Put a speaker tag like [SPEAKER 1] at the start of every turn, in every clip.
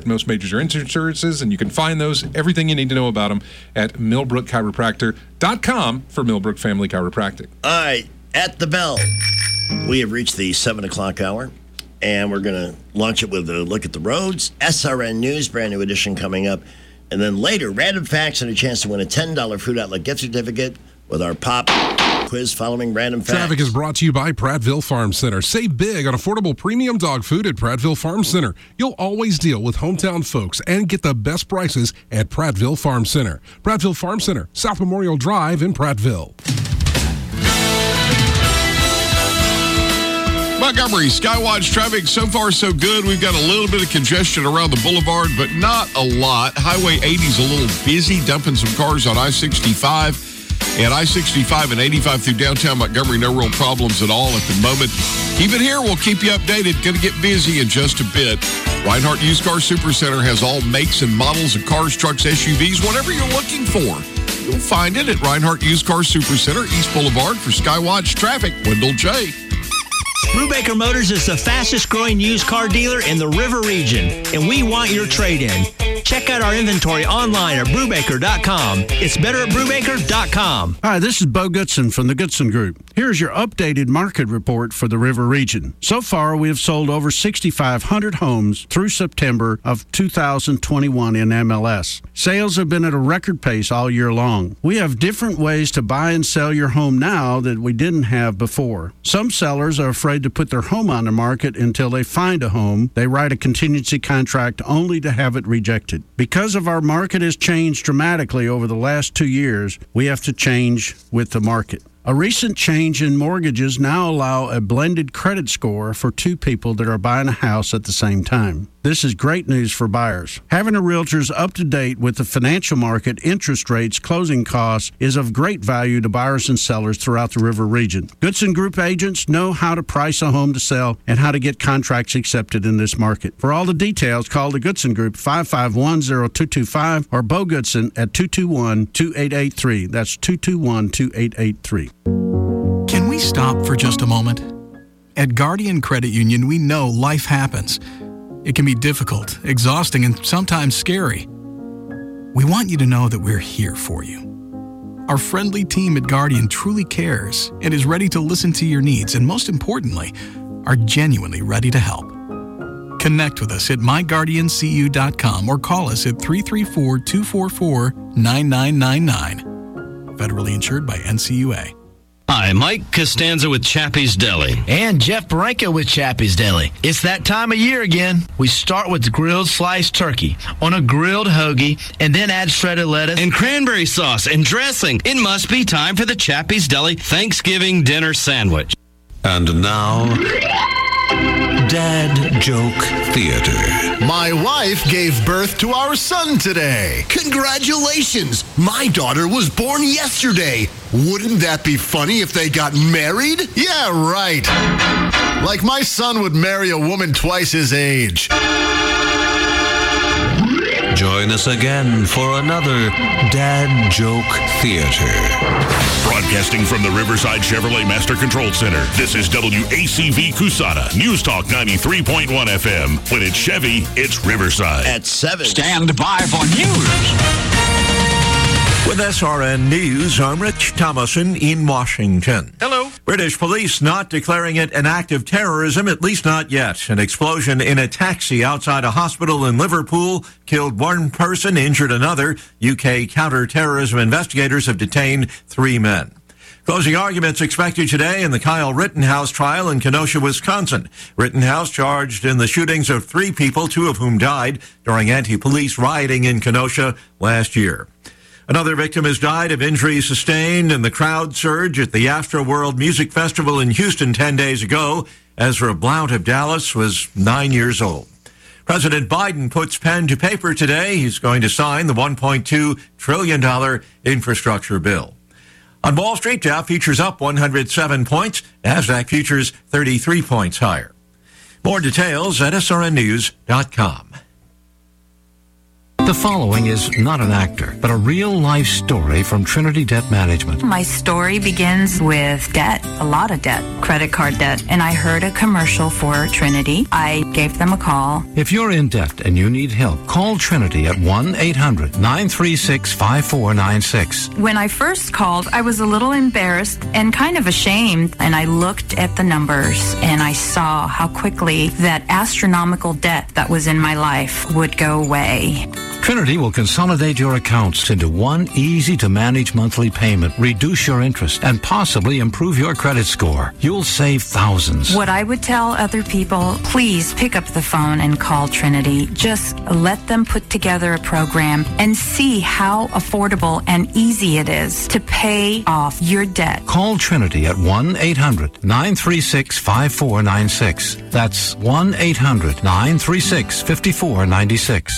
[SPEAKER 1] most major insurances, and you can find those, everything you need to know about them, at millbrookchiropractor.com for Millbrook Family Chiropractic.
[SPEAKER 2] All right, at the bell, we have reached the 7 o'clock hour, and we're going to launch it with a look at the roads. SRN News, brand new edition coming up. And then later, random facts and a chance to win a $10 Food Outlet gift certificate with our pop quiz following random facts.
[SPEAKER 3] Traffic is brought to you by Prattville Farm Center. Save big on affordable premium dog food at Prattville Farm Center. You'll always deal with hometown folks and get the best prices at Prattville Farm Center. Prattville Farm Center, South Memorial Drive in Prattville.
[SPEAKER 4] Montgomery, Skywatch traffic, so far so good. We've got a little bit of congestion around the boulevard, but not a lot. Highway 80's a little busy, dumping some cars on I-65. And I-65 and 85 through downtown Montgomery, no real problems at all at the moment. Keep it here. We'll keep you updated. Going to get busy in just a bit. Reinhardt Used Car Supercenter has all makes and models of cars, trucks, SUVs, whatever you're looking for. You'll find it at Reinhardt Used Car Supercenter, East Boulevard. For Skywatch traffic, Wendell J.
[SPEAKER 5] Brubaker Motors is the fastest growing used car dealer in the River region, and we want your trade-in. Check out our inventory online at Brubaker.com. It's better at Brubaker.com.
[SPEAKER 6] Hi, this is Bo Goodson from the Goodson Group. Here's your updated market report for the River region. So far, we have sold over 6,500 homes through September of 2021 in MLS. Sales have been at a record pace all year long. We have different ways to buy and sell your home now that we didn't have before. Some sellers are afraid to put their home on the market until they find a home. They write a contingency contract only to have it rejected. Because of our market has changed dramatically over the last 2 years, we have to change with the market. A recent change in mortgages now allow a blended credit score for two people that are buying a house at the same time. This is great news for buyers. Having a realtor's up to date with the financial market, interest rates, closing costs is of great value to buyers and sellers throughout the River region. Goodson Group agents know how to price a home to sell and how to get contracts accepted in this market. For all the details, call the Goodson Group 551-0225 or Bo Goodson at 221-2883. That's 221-2883.
[SPEAKER 7] Can we stop for just a moment? At Guardian Credit Union, we know life happens. It can be difficult, exhausting, and sometimes scary. We want you to know that we're here for you. Our friendly team at Guardian truly cares and is ready to listen to your needs, and most importantly, are genuinely ready to help. Connect with us at myguardiancu.com or call us at 334-244-9999. Federally insured by NCUA.
[SPEAKER 8] Hi, Mike Costanza with Chappie's Deli.
[SPEAKER 9] And Jeff Baranko with Chappie's Deli. It's that time of year again. We start with grilled sliced turkey on a grilled hoagie and then add shredded lettuce
[SPEAKER 8] and cranberry sauce and dressing. It must be time for the Chappie's Deli Thanksgiving dinner sandwich.
[SPEAKER 10] And now, Dad Joke Theater.
[SPEAKER 11] My wife gave birth to our son today. Congratulations! My daughter was born yesterday. Wouldn't that be funny if they got married? Yeah, right. Like my son would marry a woman twice his age.
[SPEAKER 10] Join us again for another Dad Joke Theater.
[SPEAKER 12] Broadcasting from the Riverside Chevrolet Master Control Center, this is WACV Cusana, News Talk 93.1 FM. When it's Chevy, it's Riverside.
[SPEAKER 2] At 7.
[SPEAKER 13] Stand by for news.
[SPEAKER 14] With SRN News, I'm Rich Thomason in Washington.
[SPEAKER 4] Hello.
[SPEAKER 14] British police not declaring it an act of terrorism, at least not yet. An explosion in a taxi outside a hospital in Liverpool killed one person, injured another. UK counter-terrorism investigators have detained 3 men. Closing arguments expected today in the Kyle Rittenhouse trial in Kenosha, Wisconsin. Rittenhouse charged in the shootings of 3 people, 2 of whom died during anti-police rioting in Kenosha last year. Another victim has died of injuries sustained in the crowd surge at the Astroworld Music Festival in Houston 10 days ago. Ezra Blount of Dallas was 9 years old. President Biden puts pen to paper today. He's going to sign the $1.2 trillion infrastructure bill. On Wall Street, Dow futures up 107 points. NASDAQ futures 33 points higher. More details at srnnews.com.
[SPEAKER 10] The following is not an actor, but a real-life story from Trinity Debt Management.
[SPEAKER 15] My story begins with debt, a lot of debt, credit card debt, and I heard a commercial for Trinity. I gave them a call.
[SPEAKER 10] If you're in debt and you need help, call Trinity at 1-800-936-5496.
[SPEAKER 15] When I first called, I was a little embarrassed and kind of ashamed, and I looked at the numbers and I saw how quickly that astronomical debt that was in my life would go away.
[SPEAKER 10] Trinity will consolidate your accounts into one easy-to-manage monthly payment, reduce your interest, and possibly improve your credit score. You'll save thousands.
[SPEAKER 15] What I would tell other people, please pick up the phone and call Trinity. Just let them put together a program and see how affordable and easy it is to pay off your debt.
[SPEAKER 10] Call Trinity at 1-800-936-5496. That's 1-800-936-5496.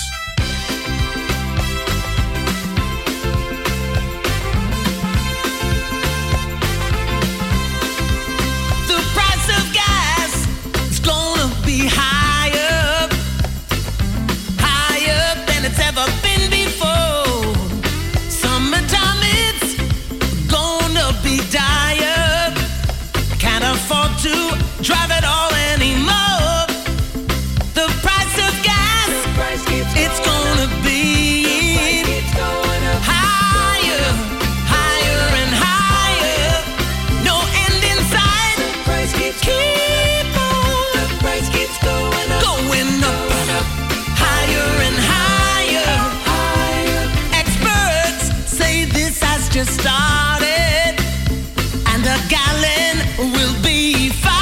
[SPEAKER 16] Drive it all anymore. The price of gas, it's gonna be higher, higher and higher. No end in sight. Keep on. The price keeps going up, higher and higher. Experts say this has just started, and a gallon will be $5.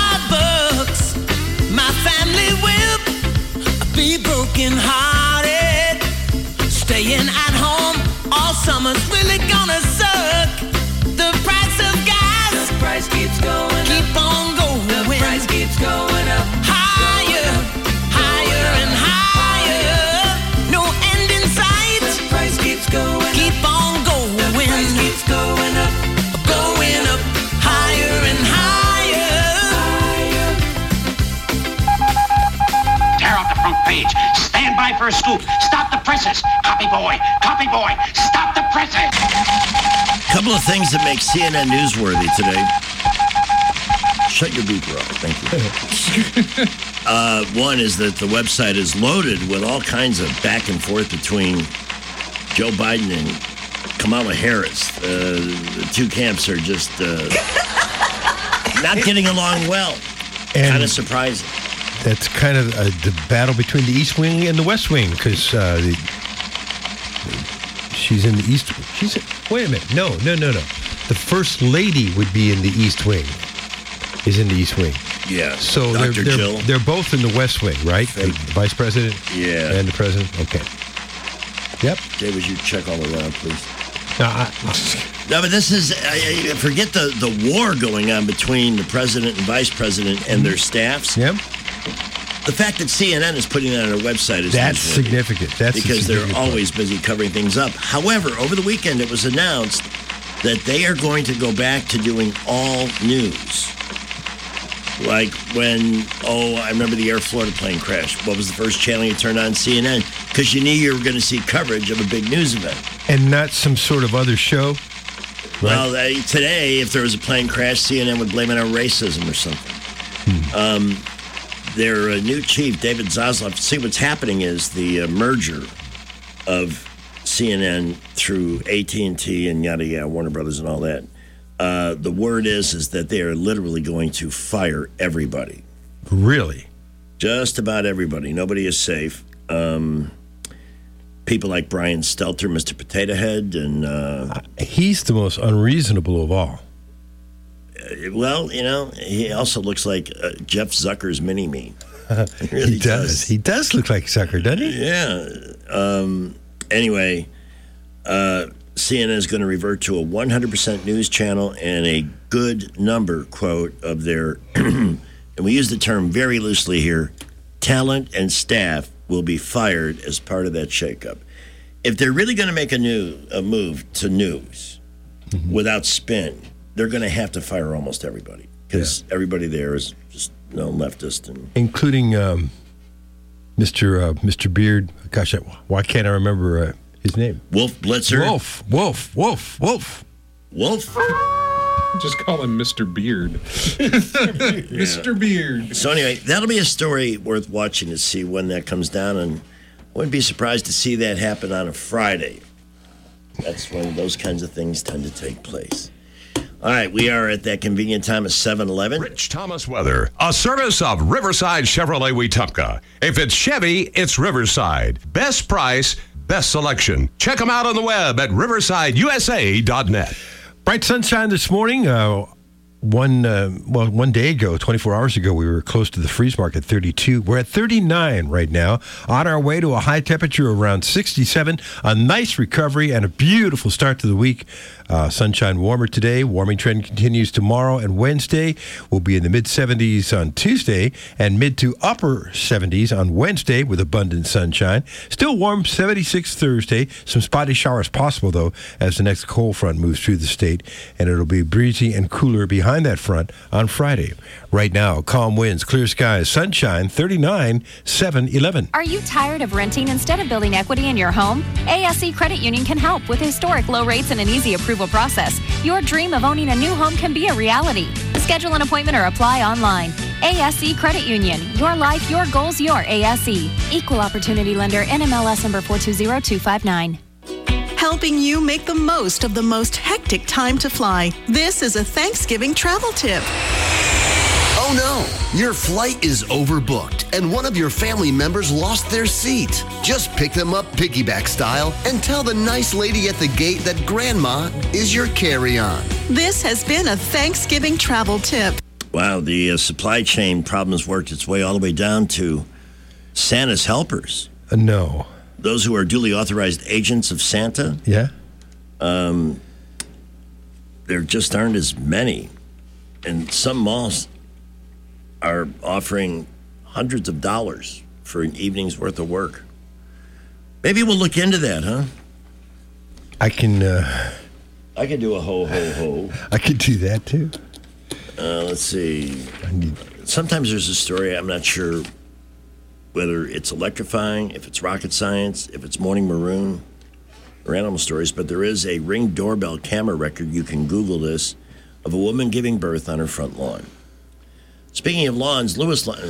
[SPEAKER 16] My family will be broken-hearted. Staying at home all summer's really gonna suck. The price of gas, the price keeps going keep up. On going. The price keeps going up. Higher, higher and higher. No end in sight. The price keeps going keep up. On going. The price keeps going up. Going up. Higher and higher.
[SPEAKER 13] Tear out the front page. Stand by for a scoop. Stop the presses. Copy boy, stop the presses.
[SPEAKER 2] Couple of things that make CNN newsworthy today. Shut your beeper off. Thank you. One is that the website is loaded with all kinds of back and forth between Joe Biden and Kamala Harris. The two camps are just not getting along well. Kind of surprising.
[SPEAKER 17] That's kind of the battle between the East Wing and the West Wing, because she's in the East. Wait a minute. No. The First Lady would be in the East Wing. Is in the East Wing.
[SPEAKER 2] Yeah.
[SPEAKER 17] So they're both in the West Wing, right? The Vice President.
[SPEAKER 2] Yeah.
[SPEAKER 17] And the President. Okay. Yep.
[SPEAKER 2] Jay, would you check all around, please? No, but this is, forget the war going on between the president and vice president and their staffs.
[SPEAKER 17] Yep.
[SPEAKER 2] The fact that CNN is putting that on their website is
[SPEAKER 17] that's significant.
[SPEAKER 2] Because they're always busy covering things up. However, over the weekend it was announced that they are going to go back to doing all news. Like when, I remember the Air Florida plane crash. What was the first channel you turned on? CNN. Because you knew you were going to see coverage of a big news event.
[SPEAKER 17] And not some sort of other show? Right?
[SPEAKER 2] Well, today, if there was a plane crash, CNN would blame it on racism or something. Their new chief, David Zaslav, see what's happening is the merger of CNN through AT&T and yada yada, Warner Brothers and all that. The word is that they are literally going to fire everybody.
[SPEAKER 17] Really?
[SPEAKER 2] Just about everybody. Nobody is safe. People like Brian Stelter, Mr. Potato Head, and
[SPEAKER 17] he's the most unreasonable of all.
[SPEAKER 2] Well, he also looks like Jeff Zucker's mini-me.
[SPEAKER 17] He does. He does look like Zucker, doesn't he?
[SPEAKER 2] Yeah. Anyway, CNN is going to revert to a 100% news channel and a good number, quote, of their, and we use the term very loosely here, talent and staff will be fired as part of that shakeup. If they're really going to make a move to news without spin, they're going to have to fire almost everybody because everybody there is just leftist, and
[SPEAKER 17] including Mr. Beard. Gosh, why can't I remember his name?
[SPEAKER 2] Wolf Blitzer.
[SPEAKER 17] Wolf.
[SPEAKER 1] Just call him Mr. Beard. Mr. Beard.
[SPEAKER 2] So anyway, that'll be a story worth watching to see when that comes down, and I wouldn't be surprised to see that happen on a Friday. That's when those kinds of things tend to take place. All right, we are at that convenient time of 7-Eleven.
[SPEAKER 18] Rich Thomas weather, a service of Riverside Chevrolet Wetumpka. If it's Chevy, it's Riverside. Best price, best selection. Check them out on the web at riversideusa.net.
[SPEAKER 17] Bright sunshine this morning. One day ago, 24 hours ago, we were close to the freeze mark at 32. We're at 39 right now, on our way to a high temperature around 67. A nice recovery and a beautiful start to the week. Sunshine warmer today. Warming trend continues tomorrow and Wednesday. We'll be in the mid-70s on Tuesday and mid to upper 70s on Wednesday with abundant sunshine. Still warm, 76 Thursday. Some spotty showers possible, though, as the next cold front moves through the state, and it'll be breezy and cooler behind that front on Friday. Right now, calm winds, clear skies, sunshine, 39, 7-11.
[SPEAKER 19] Are you tired of renting instead of building equity in your home? ASE Credit Union can help with historic low rates and an easy approval process. Your dream of owning a new home can be a reality. Schedule an appointment or apply online. ASE Credit Union. Your life, your goals, your ASE. Equal Opportunity Lender, NMLS number 420259.
[SPEAKER 20] Helping you make the most of the most hectic time to fly. This is a Thanksgiving travel tip.
[SPEAKER 11] Oh no, your flight is overbooked and one of your family members lost their seat. Just pick them up piggyback style and tell the nice lady at the gate that grandma is your carry-on.
[SPEAKER 20] This has been a Thanksgiving travel tip.
[SPEAKER 2] Wow, the supply chain problems worked its way all the way down to Santa's helpers.
[SPEAKER 17] No.
[SPEAKER 2] Those who are duly authorized agents of Santa.
[SPEAKER 17] Yeah.
[SPEAKER 2] There just aren't as many. And some malls are offering hundreds of dollars for an evening's worth of work. Maybe we'll look into that, huh?
[SPEAKER 17] I can
[SPEAKER 2] do a ho.
[SPEAKER 17] I could do that, too.
[SPEAKER 2] Let's see. Sometimes there's a story, I'm not sure whether it's electrifying, if it's rocket science, if it's Morning Maroon, or animal stories, but there is a Ring doorbell camera record, you can Google this, of a woman giving birth on her front lawn. Speaking of lawns, Lewis Lawn.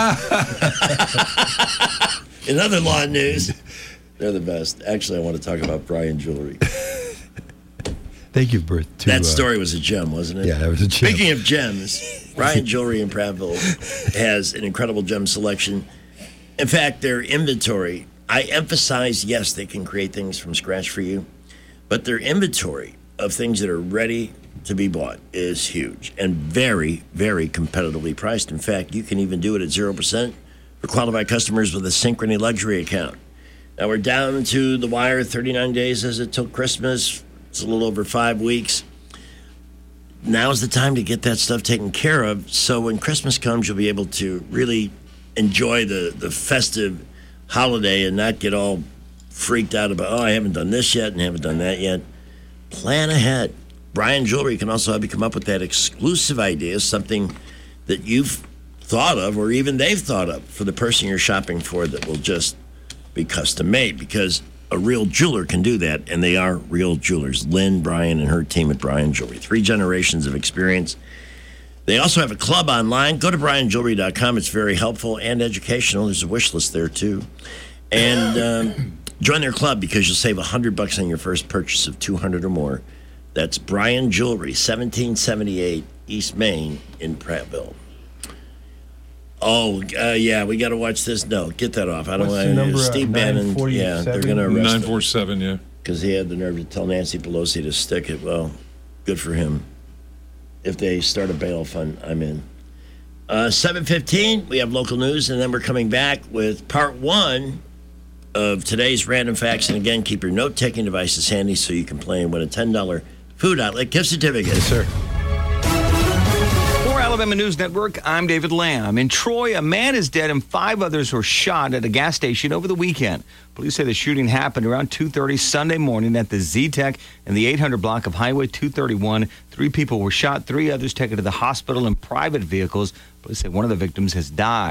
[SPEAKER 2] In other lawn news, they're the best. Actually, I want to talk about Bryan Jewelry.
[SPEAKER 17] They give birth to...
[SPEAKER 2] That story was a gem, wasn't it?
[SPEAKER 17] Yeah, that was a gem.
[SPEAKER 2] Speaking of gems, Bryan Jewelry in Prattville has an incredible gem selection. In fact, their inventory, I emphasize, yes, they can create things from scratch for you, but their inventory of things that are ready to be bought is huge and very, very competitively priced. In fact, you can even do it at 0% for qualified customers with a Synchrony Luxury account. Now, we're down to the wire, 39 days as it till Christmas. It's a little over 5 weeks. Now's the time to get that stuff taken care of, so when Christmas comes, you'll be able to really enjoy the festive holiday and not get all freaked out about, I haven't done this yet and haven't done that yet. Plan ahead. Bryan Jewelry can also help you come up with that exclusive idea, something that you've thought of or even they've thought of for the person you're shopping for that will just be custom made, because a real jeweler can do that, and they are real jewelers. Lynn, Bryan, and her team at Bryan Jewelry. 3 generations of experience. They also have a club online. Go to bryanjewelry.com. It's very helpful and educational. There's a wish list there, too. And join their club because you'll save $100 on your first purchase of $200 or more. That's Bryan Jewelry, 1778 East Main in Prattville. Oh, yeah, we got to watch this. No, get that off. I don't want to. Steve Bannon, yeah, they're going to arrest him.
[SPEAKER 1] 947, yeah.
[SPEAKER 2] Because he had the nerve to tell Nancy Pelosi to stick it. Well, good for him. If they start a bail fund, I'm in. 7:15, we have local news, and then we're coming back with part 1 of today's Random Facts. And again, keep your note-taking devices handy so you can play and win a $10 Food Outlet gift certificate.
[SPEAKER 17] Yes, sir.
[SPEAKER 21] For Alabama News Network, I'm David Lamb. In Troy, a man is dead and 5 others were shot at a gas station over the weekend. Police say the shooting happened around 2:30 Sunday morning at the Z-Tech in the 800 block of Highway 231. 3 people were shot, 3 others taken to the hospital in private vehicles. Police say one of the victims has died.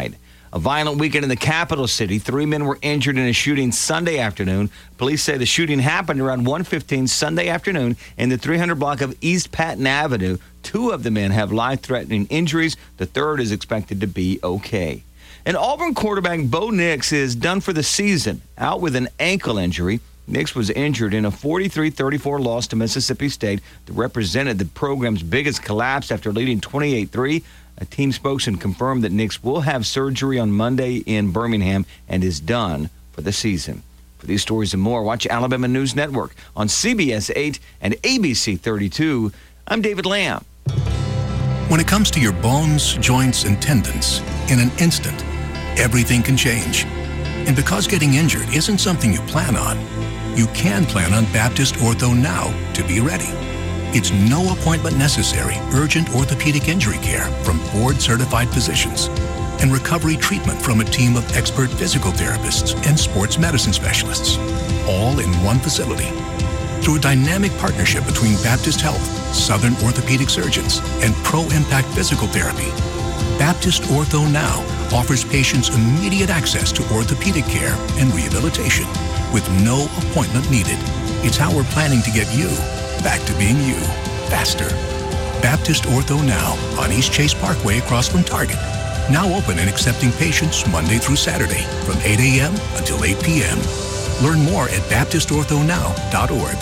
[SPEAKER 21] A violent weekend in the capital city. 3 men were injured in a shooting Sunday afternoon. Police say the shooting happened around 1:15 Sunday afternoon in the 300 block of East Patton Avenue. 2 of the men have life-threatening injuries. The third is expected to be okay. And Auburn quarterback Bo Nix is done for the season, out with an ankle injury. Nix was injured in a 43-34 loss to Mississippi State that represented the program's biggest collapse after leading 28-3. A team spokesman confirmed that Nix will have surgery on Monday in Birmingham and is done for the season. For these stories and more, watch Alabama News Network on CBS 8 and ABC 32. I'm David Lamb.
[SPEAKER 3] When it comes to your bones, joints, and tendons, in an instant, everything can change. And because getting injured isn't something you plan on, you can plan on Baptist Ortho Now to be ready. It's no appointment necessary, urgent orthopedic injury care from board-certified physicians and recovery treatment from a team of expert physical therapists and sports medicine specialists, all in one facility. Through a dynamic partnership between Baptist Health, Southern Orthopedic Surgeons, and Pro Impact Physical Therapy, Baptist Ortho Now offers patients immediate access to orthopedic care and rehabilitation with no appointment needed. It's how we're planning to get you back to being you, faster. Baptist Ortho Now on East Chase Parkway across from Target. Now open and accepting patients Monday through Saturday from 8 a.m. until 8 p.m. Learn more at baptistorthonow.org.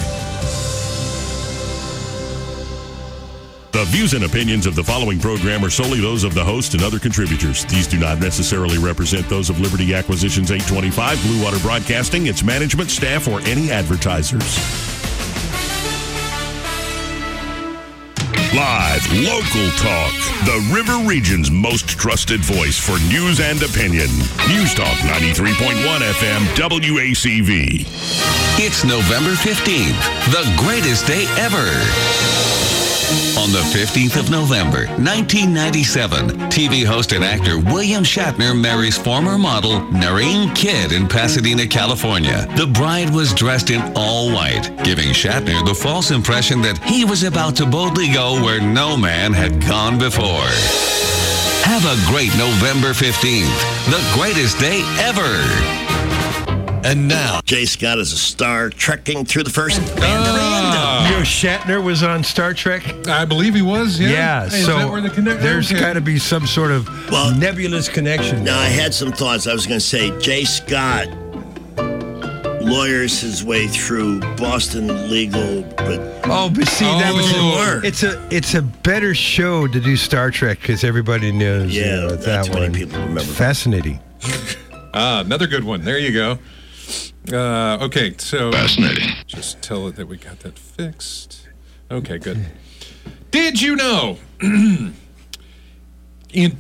[SPEAKER 12] The views and opinions of the following program are solely those of the host and other contributors. These do not necessarily represent those of Liberty Acquisitions 825, Blue Water Broadcasting, its management, staff, or any advertisers. Live, local talk. The River Region's most trusted voice for news and opinion. News Talk 93.1 FM WACV.
[SPEAKER 22] It's November 15th, the greatest day ever. On the 15th of November, 1997, TV host and actor William Shatner marries former model Noreen Kidd in Pasadena, California. The bride was dressed in all white, giving Shatner the false impression that he was about to boldly go where no man had gone before. Have a great November 15th, the greatest day ever.
[SPEAKER 2] And now, Jay Scott is a star trekking through the first random.
[SPEAKER 17] You know, Shatner was on Star Trek?
[SPEAKER 1] I believe he was, yeah.
[SPEAKER 17] Yeah,
[SPEAKER 1] Hey, is
[SPEAKER 17] so
[SPEAKER 1] that where the
[SPEAKER 17] there's got to be some sort of nebulous connection.
[SPEAKER 2] Now, I had some thoughts. I was going to say, Jay Scott lawyers his way through Boston legal, but
[SPEAKER 17] see, that was
[SPEAKER 2] work.
[SPEAKER 17] It's a better show to do Star Trek because everybody knows.
[SPEAKER 2] Yeah,
[SPEAKER 17] that
[SPEAKER 2] not too many
[SPEAKER 17] one.
[SPEAKER 2] people remember.
[SPEAKER 17] It's fascinating.
[SPEAKER 1] Another good one. There you go. Okay, so
[SPEAKER 12] fascinating.
[SPEAKER 1] Just tell it that we got that fixed. Okay, good. Did you know? In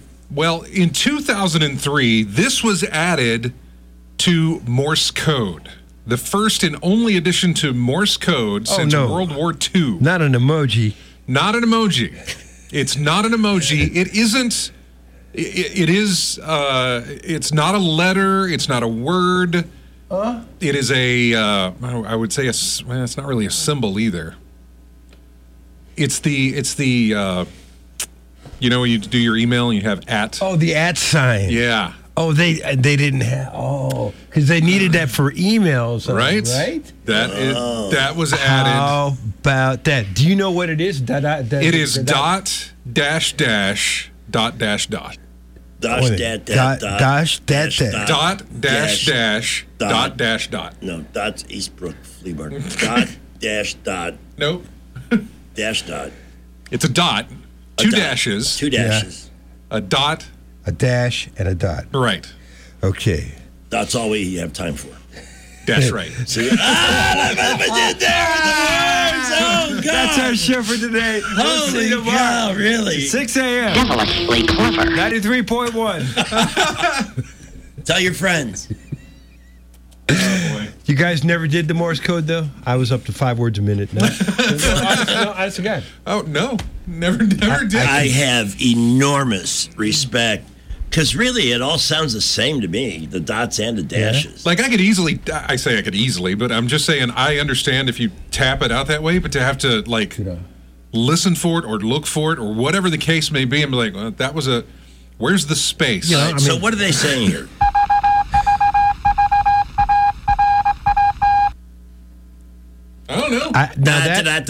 [SPEAKER 1] 2003, this was added to Morse code. The first and only addition to Morse code since World War II.
[SPEAKER 17] Not an emoji.
[SPEAKER 1] Not an emoji. It's not an emoji. It isn't. It is. It's not a letter. It's not a word. It is a. I would say it's not really a symbol either. It's the. You know when you do your email and you have at.
[SPEAKER 17] Oh, the at sign.
[SPEAKER 1] Yeah.
[SPEAKER 17] Oh, they didn't have. Oh, because they needed that for emails.
[SPEAKER 1] Right.
[SPEAKER 17] Right.
[SPEAKER 1] That was added.
[SPEAKER 17] How about that? Do you know what it is?
[SPEAKER 1] It is dot dash dash dot dash dot.
[SPEAKER 2] Dash dash
[SPEAKER 1] dot.
[SPEAKER 2] No, that's Eastbrook Fleabag. Dot dash dot.
[SPEAKER 1] Nope.
[SPEAKER 2] Dash dot.
[SPEAKER 1] It's a dot. Two dashes.
[SPEAKER 2] Two dashes.
[SPEAKER 1] Yeah. A dot.
[SPEAKER 17] A dash and a dot.
[SPEAKER 1] Right.
[SPEAKER 17] Okay.
[SPEAKER 2] That's all we have time for.
[SPEAKER 1] That's right.
[SPEAKER 2] See,
[SPEAKER 17] That's our show for today.
[SPEAKER 2] Holy cow, really?
[SPEAKER 17] 6 a.m.
[SPEAKER 13] Devilishly clever.
[SPEAKER 17] 93.1.
[SPEAKER 2] Tell your friends.
[SPEAKER 1] Oh, boy.
[SPEAKER 17] You guys never did the Morse code, though? I was up to 5 words a minute. No, I forgot.
[SPEAKER 1] Oh, no. Never did.
[SPEAKER 2] I have enormous respect. Because really, it all sounds the same to me, the dots and the dashes.
[SPEAKER 1] Like, I could easily, but I'm just saying I understand if you tap it out that way, but to have to, like, listen for it or look for it or whatever the case may be, and be like, well, that was a Where's the space?
[SPEAKER 2] So what are they saying here?
[SPEAKER 1] I don't know.
[SPEAKER 17] Now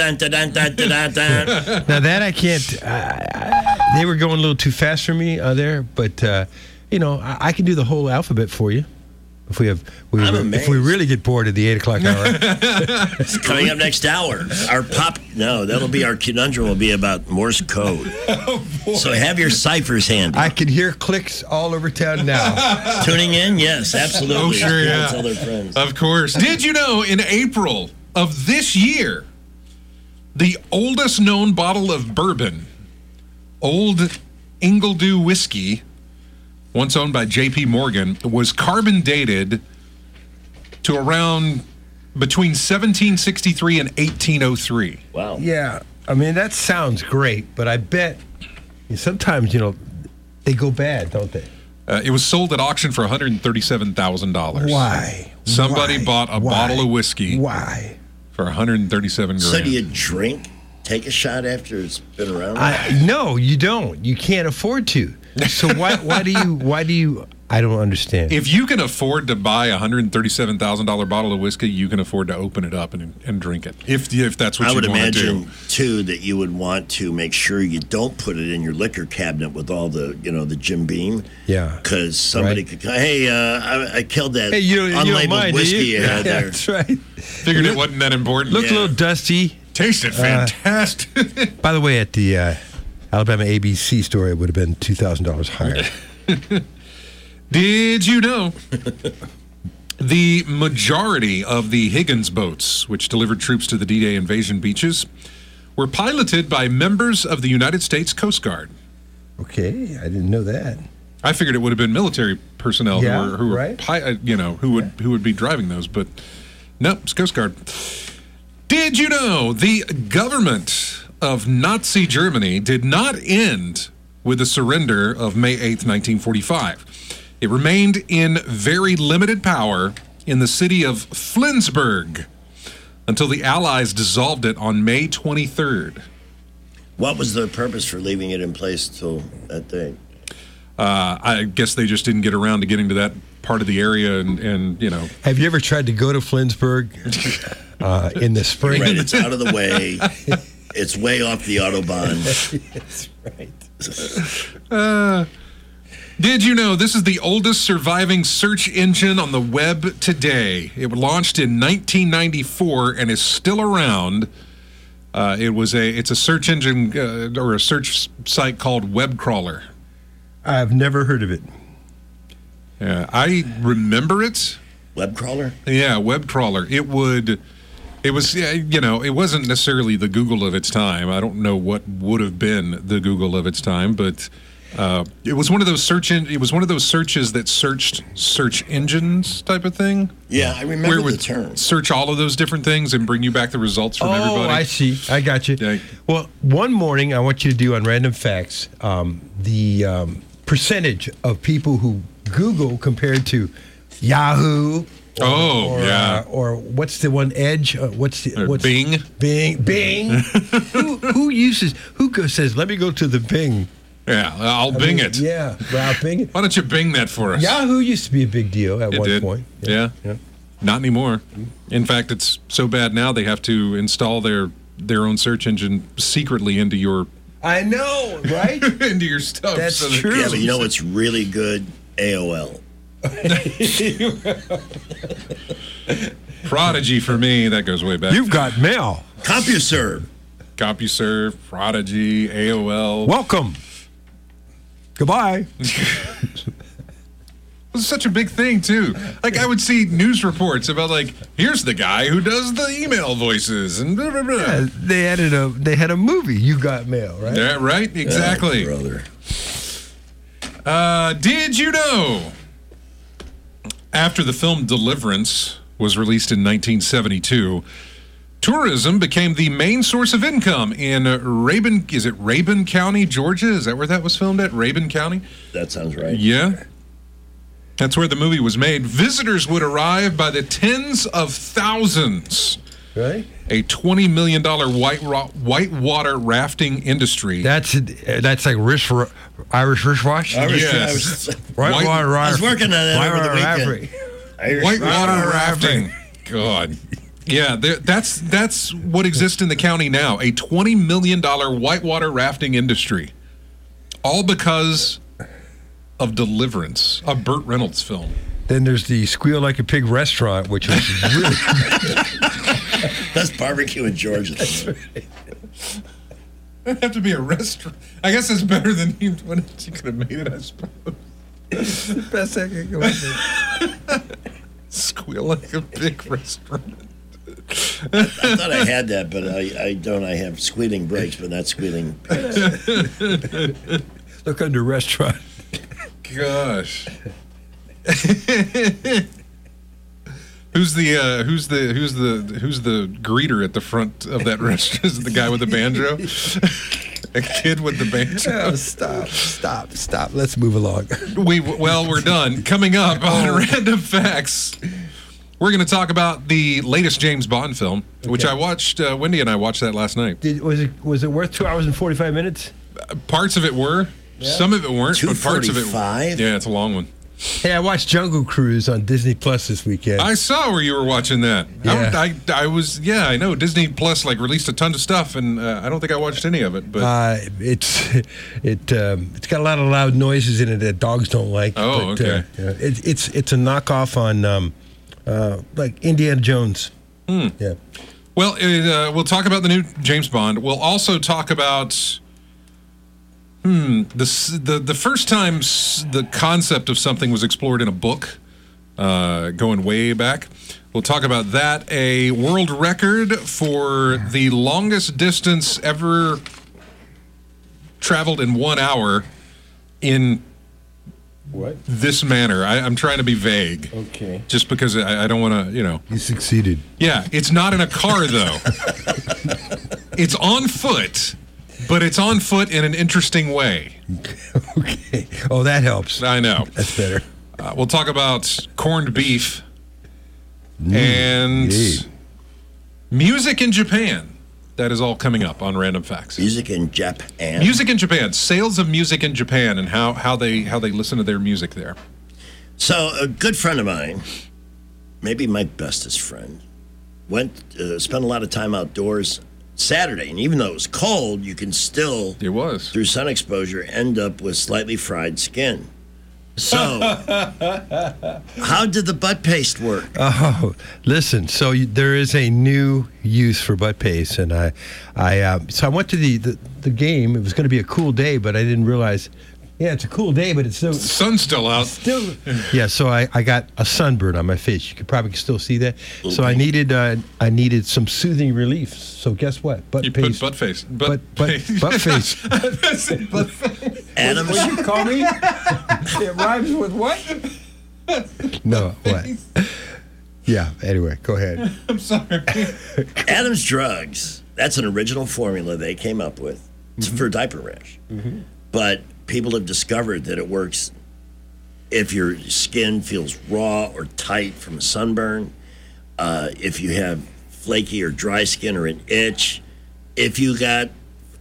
[SPEAKER 17] that I can't. They were going a little too fast for me there, but I can do the whole alphabet for you. If we really get bored at the 8 o'clock hour.
[SPEAKER 2] It's coming up next hour. That'll be our conundrum. Will be about Morse code. So have your ciphers handy.
[SPEAKER 17] I can hear clicks all over town now.
[SPEAKER 2] Tuning in, yes, absolutely.
[SPEAKER 1] Oh, sure, yeah.
[SPEAKER 2] Tell their friends.
[SPEAKER 1] Of course. Did you know in April of this year, the oldest known bottle of bourbon, Old Ingledew Whiskey, once owned by J.P. Morgan, was carbon dated to around between 1763 and 1803.
[SPEAKER 2] Wow.
[SPEAKER 17] Yeah, I mean, that sounds great, but I bet sometimes, they go bad, don't they?
[SPEAKER 1] It was sold at auction for $137,000.
[SPEAKER 17] Why?
[SPEAKER 1] Somebody bought a bottle of whiskey.
[SPEAKER 17] Why?
[SPEAKER 1] For $137 grand.
[SPEAKER 2] So do you take a shot after it's been around?
[SPEAKER 17] No, you don't. You can't afford to. So why do you? I don't understand.
[SPEAKER 1] If you can afford to buy a $137,000 bottle of whiskey, you can afford to open it up and drink it. If that's what you want to do.
[SPEAKER 2] I would imagine too that you would want to make sure you don't put it in your liquor cabinet with all the the Jim Beam.
[SPEAKER 17] Yeah.
[SPEAKER 2] Because somebody could. Hey, I killed that
[SPEAKER 17] you don't
[SPEAKER 2] unlabeled
[SPEAKER 17] mind,
[SPEAKER 2] whiskey you had there.
[SPEAKER 17] That's right.
[SPEAKER 1] Figured it wasn't that important.
[SPEAKER 17] Looked a little dusty.
[SPEAKER 1] Tasted fantastic.
[SPEAKER 17] By the way, at the Alabama ABC store, it would have been $2,000 higher.
[SPEAKER 1] Did you know the majority of the Higgins boats, which delivered troops to the D-Day invasion beaches, were piloted by members of the United States Coast Guard?
[SPEAKER 17] Okay, I didn't know that.
[SPEAKER 1] I figured it would have been military personnel who were
[SPEAKER 17] right.
[SPEAKER 1] who would be driving those, but nope, it's Coast Guard. Did you know the government of Nazi Germany did not end with the surrender of May 8th, 1945? It remained in very limited power in the city of Flensburg until the Allies dissolved it on May 23rd.
[SPEAKER 2] What was the purpose for leaving it in place till that day?
[SPEAKER 1] I guess they just didn't get around to getting to that part of the area, and
[SPEAKER 17] Have you ever tried to go to Flensburg in the spring?
[SPEAKER 2] Right, it's out of the way. It's way off the Autobahn.
[SPEAKER 17] That's right.
[SPEAKER 1] Did you know this is the oldest surviving search engine on the web today? It launched in 1994 and is still around. It's a search engine or a search site called WebCrawler.
[SPEAKER 17] I've never heard of it.
[SPEAKER 1] Yeah, I remember it.
[SPEAKER 2] WebCrawler?
[SPEAKER 1] Yeah, WebCrawler. It wasn't necessarily the Google of its time. I don't know what would have been the Google of its time, but it was one of those searches that searched search engines type of thing.
[SPEAKER 2] Yeah, I remember
[SPEAKER 1] where it would
[SPEAKER 2] the term.
[SPEAKER 1] Search all of those different things and bring you back the results from everybody.
[SPEAKER 17] Oh, I see. I got you.
[SPEAKER 1] Yeah.
[SPEAKER 17] Well, one morning I want you to do on Random Facts the percentage of people who Google compared to Yahoo. Or what's the one? Edge. What's
[SPEAKER 1] Bing?
[SPEAKER 17] Bing. Who says? Let me go to the Bing.
[SPEAKER 1] Yeah, I'll Bing it.
[SPEAKER 17] Yeah, I'll Bing it.
[SPEAKER 1] Why don't you Bing that for us?
[SPEAKER 17] Yahoo used to be a big deal at one point.
[SPEAKER 1] Yeah. Not anymore. In fact, it's so bad now they have to install their own search engine secretly into your.
[SPEAKER 17] I know, right?
[SPEAKER 1] into your stuff.
[SPEAKER 17] That's true.
[SPEAKER 2] Yeah, but you know what's really good? AOL.
[SPEAKER 1] Prodigy for me, that goes way back.
[SPEAKER 17] You've got mail.
[SPEAKER 2] CompuServe,
[SPEAKER 1] Prodigy, AOL.
[SPEAKER 17] Welcome. Goodbye.
[SPEAKER 1] It was such a big thing too. Like I would see news reports about here's the guy who does the email voices and blah, blah, blah.
[SPEAKER 17] Yeah, they had a movie. You Got Mail, right?
[SPEAKER 1] Yeah, right. Exactly.
[SPEAKER 2] brother.
[SPEAKER 1] Did you know? After the film Deliverance was released in 1972, tourism became the main source of income in Rabun County, Georgia? Is that where that was filmed at? Rabun County?
[SPEAKER 2] That sounds right.
[SPEAKER 1] Yeah. That's where the movie was made. Visitors would arrive by the tens of thousands
[SPEAKER 17] Really?
[SPEAKER 1] A $20 million whitewater rafting industry.
[SPEAKER 17] That's like Irish wristwatch?
[SPEAKER 1] Yes.
[SPEAKER 17] Whitewater
[SPEAKER 2] I was
[SPEAKER 17] rafting.
[SPEAKER 2] working on that over the weekend.
[SPEAKER 1] Whitewater rafting. God. Yeah, that's what exists in the county now. A $20 million whitewater rafting industry. All because of Deliverance, a Burt Reynolds film.
[SPEAKER 17] Then there's the Squeal Like a Pig restaurant, which was really...
[SPEAKER 2] That's barbecue in Georgia.
[SPEAKER 1] It'd have to be a restaurant. I guess it's better than you could have made it, I suppose.
[SPEAKER 17] It's the best I can go with.
[SPEAKER 1] Squeal Like a Pig restaurant.
[SPEAKER 2] I thought I had that, but I don't. I have squealing brakes, but not squealing pigs.
[SPEAKER 17] Look under restaurant.
[SPEAKER 1] Gosh. Who's the greeter at the front of that restaurant? Is it the guy with the banjo? A kid with the banjo?
[SPEAKER 17] Oh, stop. Let's move along.
[SPEAKER 1] We're done. Coming up on Random Facts, we're going to talk about the latest James Bond film, which I watched. Wendy and I watched that last night.
[SPEAKER 17] Was it worth 2 hours and 45 minutes?
[SPEAKER 1] Parts of it were. Yeah. Some of it weren't, but parts of it were. Yeah, it's a long one.
[SPEAKER 17] Hey, I watched Jungle Cruise on Disney Plus this weekend.
[SPEAKER 1] I saw where you were watching that.
[SPEAKER 17] Yeah.
[SPEAKER 1] I know. Disney Plus released a ton of stuff, and I don't think I watched any of it. But
[SPEAKER 17] it's got a lot of loud noises in it that dogs don't like.
[SPEAKER 1] Oh,
[SPEAKER 17] but,
[SPEAKER 1] okay.
[SPEAKER 17] It's a knockoff on like Indiana Jones. Yeah.
[SPEAKER 1] Well, we'll talk about the new James Bond. We'll also talk about the first time the concept of something was explored in a book, going way back. We'll talk about that. A world record for the longest distance ever traveled in 1 hour in this manner. I'm trying to be vague.
[SPEAKER 17] Okay.
[SPEAKER 1] Just because I don't want to,
[SPEAKER 17] You succeeded.
[SPEAKER 1] Yeah, it's not in a car, though. It's on foot. But it's on foot in an interesting way.
[SPEAKER 17] Okay. Oh, that helps.
[SPEAKER 1] I know.
[SPEAKER 17] That's better.
[SPEAKER 1] We'll talk about corned beef and music in Japan. That is all coming up on Random Facts.
[SPEAKER 2] Music in Japan.
[SPEAKER 1] Music in Japan. Sales of music in Japan and how they listen to their music there.
[SPEAKER 2] So a good friend of mine, maybe my bestest friend, spent a lot of time outdoors Saturday, and even though it was cold, you can still, through sun exposure, end up with slightly fried skin. So, how did the butt paste work?
[SPEAKER 17] Oh, listen. So there is a new use for butt paste, and I went to the game. It was going to be a cool day, but I didn't realize. Yeah, it's a cool day, but it's still
[SPEAKER 1] sun's still out.
[SPEAKER 17] Yeah, so I got a sunburn on my face. You could probably still see that. So I needed some soothing relief. So guess what? Butt paste.
[SPEAKER 1] Put butt face.
[SPEAKER 17] Butt face.
[SPEAKER 1] Butt face.
[SPEAKER 2] Adam,
[SPEAKER 17] what you call me? It rhymes with what? No, what? Yeah. Anyway, go ahead.
[SPEAKER 1] I'm sorry.
[SPEAKER 2] Adam's Drugs. That's an original formula they came up with for diaper rash, but people have discovered that it works if your skin feels raw or tight from a sunburn, if you have flaky or dry skin or an itch, if you got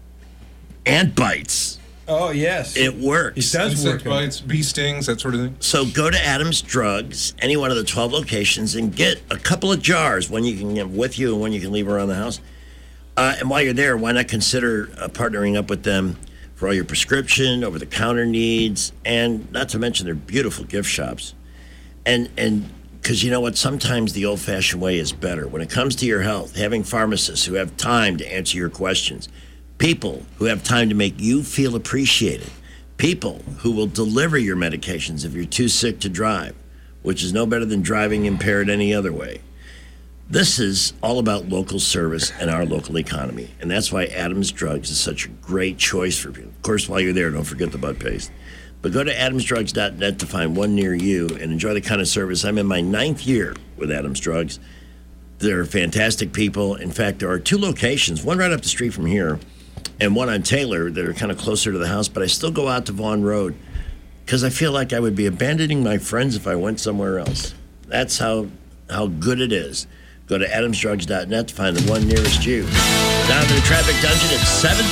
[SPEAKER 2] ant bites.
[SPEAKER 17] Oh, yes.
[SPEAKER 2] It works.
[SPEAKER 17] It does work.
[SPEAKER 1] Insect bites, bee stings, that sort of thing.
[SPEAKER 2] So go to Adam's Drugs, any one of the 12 locations, and get a couple of jars, one you can get with you and one you can leave around the house. And while you're there, why not consider partnering up with them for all your prescription, over-the-counter needs, and not to mention their beautiful gift shops. And because you know what? Sometimes the old-fashioned way is better. When it comes to your health, having pharmacists who have time to answer your questions, people who have time to make you feel appreciated, people who will deliver your medications if you're too sick to drive, which is no better than driving impaired any other way. This is all about local service and our local economy, and that's why Adam's Drugs is such a great choice for people. Of course, while you're there, don't forget the butt paste. But go to adamsdrugs.net to find one near you and enjoy the kind of service. I'm in my 9th year with Adam's Drugs. They're fantastic people. In fact, there are 2 locations, one right up the street from here and one on Taylor that are kind of closer to the house, but I still go out to Vaughan Road because I feel like I would be abandoning my friends if I went somewhere else. That's how good it is. Go to adamsdrugs.net to find the one nearest you. Down to the traffic dungeon at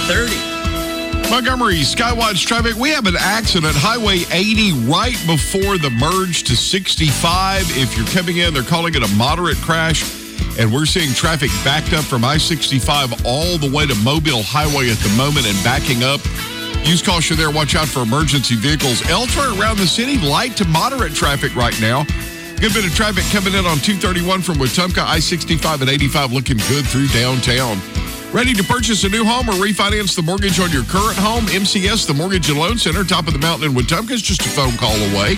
[SPEAKER 2] 7:30.
[SPEAKER 4] Montgomery Skywatch traffic. We have an accident, Highway 80, right before the merge to 65. If you're coming in, they're calling it a moderate crash. And we're seeing traffic backed up from I-65 all the way to Mobile Highway at the moment and backing up. Use caution there. Watch out for emergency vehicles. Elsewhere around the city, light to moderate traffic right now. Good bit of traffic coming in on 231 from Wetumpka, I-65 and 85 looking good through downtown. Ready to purchase a new home or refinance the mortgage on your current home? MCS, the Mortgage and Loan Center, top of the mountain in Wetumpka, is just a phone call away.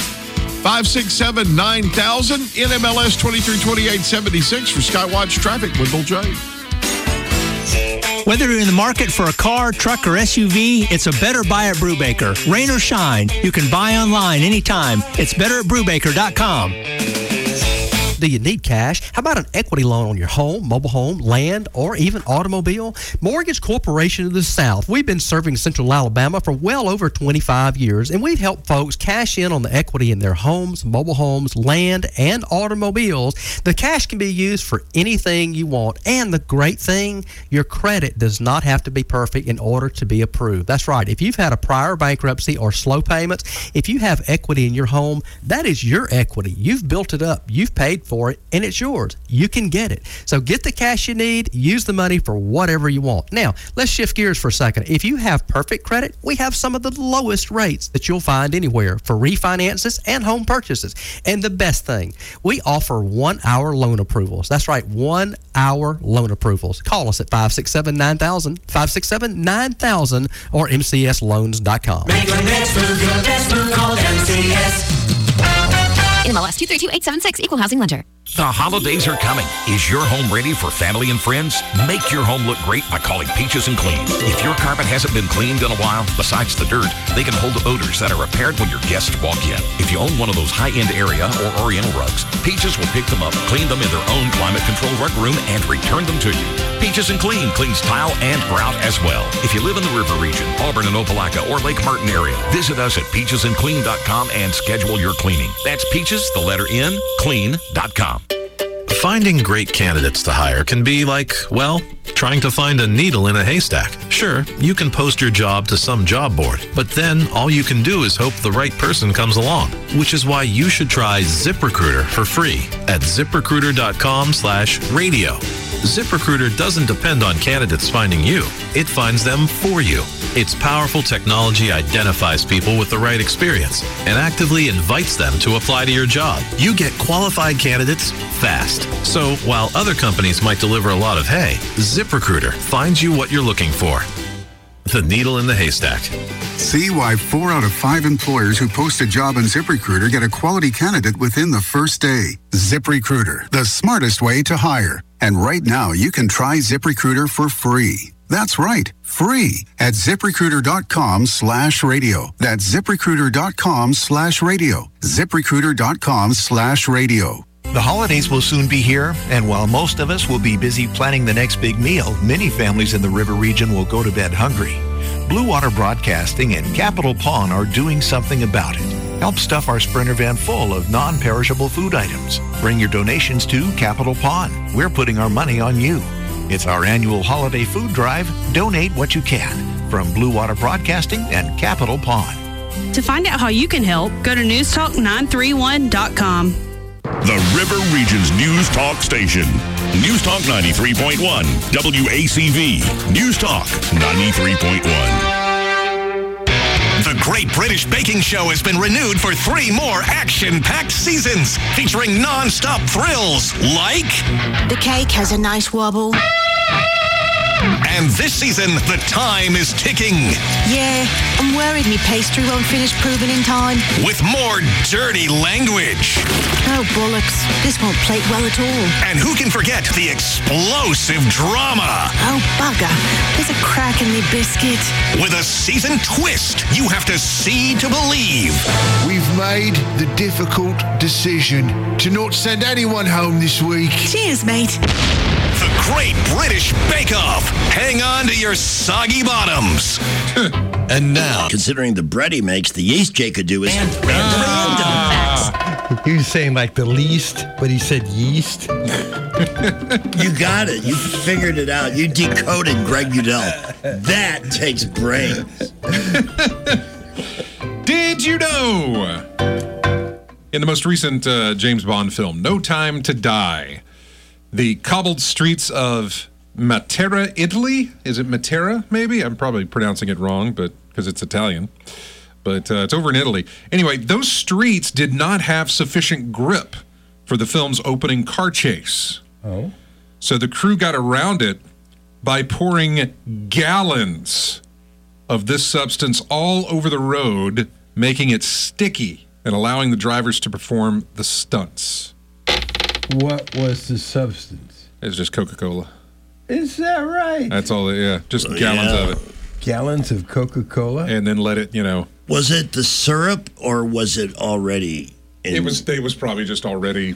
[SPEAKER 4] 567-9000, NMLS 232876 for Skywatch Traffic, Wendell J.
[SPEAKER 5] Whether you're in the market for a car, truck, or SUV, it's a Better Buy at Brubaker. Rain or shine, you can buy online anytime. It's better at Brubaker.com. Do you need cash? How about an equity loan on your home, mobile home, land, or even automobile? Mortgage Corporation of the South. We've been serving Central Alabama for well over 25 years, and we've helped folks cash in on the equity in their homes, mobile homes, land, and automobiles. The cash can be used for anything you want, and the great thing, your credit does not have to be perfect in order to be approved. That's right. If you've had a prior bankruptcy or slow payments, if you have equity in your home, that is your equity. You've built it up. You've paid for it, and it's yours. You can get it. So get the cash you need, use the money for whatever you want. Now, let's shift gears for a second. If you have perfect credit, we have some of the lowest rates that you'll find anywhere for refinances and home purchases. And the best thing, we offer 1-hour loan approvals. That's right, 1-hour loan approvals. Call us at 567-9000, 567-9000, or mcsloans.com.
[SPEAKER 16] Make your next move your best move. Call MCS.
[SPEAKER 6] NMLS 232876, Equal Housing Lender.
[SPEAKER 23] The holidays are coming. Is your home ready for family and friends? Make your home look great by calling Peaches and Clean. If your carpet hasn't been cleaned in a while, besides the dirt, they can hold odors that are repaired when your guests walk in. If you own one of those high-end area or oriental rugs, Peaches will pick them up, clean them in their own climate-controlled rug room, and return them to you. Peaches and Clean cleans tile and grout as well. If you live in the river region, Auburn and Opelika, or Lake Martin area, visit us at peachesandclean.com and schedule your cleaning. That's Peaches, the letter N, clean.com.
[SPEAKER 24] Finding great candidates to hire can be like, well, trying to find a needle in a haystack. Sure, you can post your job to some job board, but then all you can do is hope the right person comes along, which is why you should try ZipRecruiter for free at ZipRecruiter.com/radio. ZipRecruiter doesn't depend on candidates finding you. It finds them for you. Its powerful technology identifies people with the right experience and actively invites them to apply to your job. You get qualified candidates fast. So while other companies might deliver a lot of hay, ZipRecruiter finds you what you're looking for. The needle in the haystack.
[SPEAKER 25] See why 4 out of 5 employers who post a job on ZipRecruiter get a quality candidate within the first day. ZipRecruiter, the smartest way to hire. And right now, you can try ZipRecruiter for free. That's right, free at ZipRecruiter.com/radio. That's ZipRecruiter.com/radio. ZipRecruiter.com/radio.
[SPEAKER 26] The holidays will soon be here, and while most of us will be busy planning the next big meal, many families in the river region will go to bed hungry. Blue Water Broadcasting and Capital Pawn are doing something about it. Help stuff our Sprinter van full of non-perishable food items. Bring your donations to Capital Pawn. We're putting our money on you. It's our annual holiday food drive. Donate what you can. From Blue Water Broadcasting and Capital Pawn.
[SPEAKER 27] To find out how you can help, go to newstalk931.com.
[SPEAKER 12] The River Region's News Talk station. News Talk 93.1. WACV. News Talk 93.1.
[SPEAKER 28] The Great British Baking Show has been renewed for 3 more action-packed seasons, featuring non-stop thrills like...
[SPEAKER 29] The cake has a nice wobble.
[SPEAKER 28] And this season, the time is ticking.
[SPEAKER 29] Yeah, I'm worried me pastry won't finish proving in time.
[SPEAKER 28] With more dirty language.
[SPEAKER 29] Oh, bollocks. This won't plate well at all.
[SPEAKER 28] And who can forget the explosive drama?
[SPEAKER 29] Oh, bugger. There's a crack in the biscuit.
[SPEAKER 28] With a season twist, you have to see to believe.
[SPEAKER 30] We've made the difficult decision to not send anyone home this week.
[SPEAKER 29] Cheers, mate.
[SPEAKER 28] The Great British Bake Off. Hang on to your soggy bottoms.
[SPEAKER 2] And now, considering the bread he makes, the yeast Jake could do is
[SPEAKER 17] He was saying like the least, but he said yeast.
[SPEAKER 2] You got it. You figured it out. You decoded Greg Udell. That takes brains.
[SPEAKER 1] Did you know? In the most recent James Bond film, No Time to Die, the cobbled streets of Matera, Italy. Is it Matera, maybe? I'm probably pronouncing it wrong, but because it's Italian. But it's over in Italy. Anyway, those streets did not have sufficient grip for the film's opening car chase.
[SPEAKER 17] Oh.
[SPEAKER 1] So the crew got around it by pouring gallons of this substance all over the road, making it sticky and allowing the drivers to perform the stunts.
[SPEAKER 17] What was the substance?
[SPEAKER 1] It's just Coca-Cola.
[SPEAKER 17] Is that right?
[SPEAKER 1] That's all, just gallons of it.
[SPEAKER 17] Gallons of Coca-Cola?
[SPEAKER 1] And then let it,
[SPEAKER 2] Was it the syrup or was it already in...
[SPEAKER 1] It was probably just already,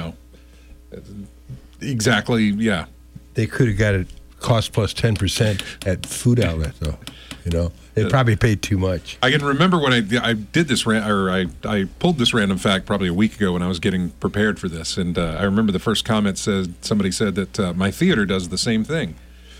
[SPEAKER 1] exactly, yeah.
[SPEAKER 17] They could have got it cost plus 10% at food outlet, though. They probably paid too much.
[SPEAKER 1] I can remember when I did this, I pulled this random fact probably a week ago when I was getting prepared for this, and I remember the first comment somebody said that my theater does the same thing.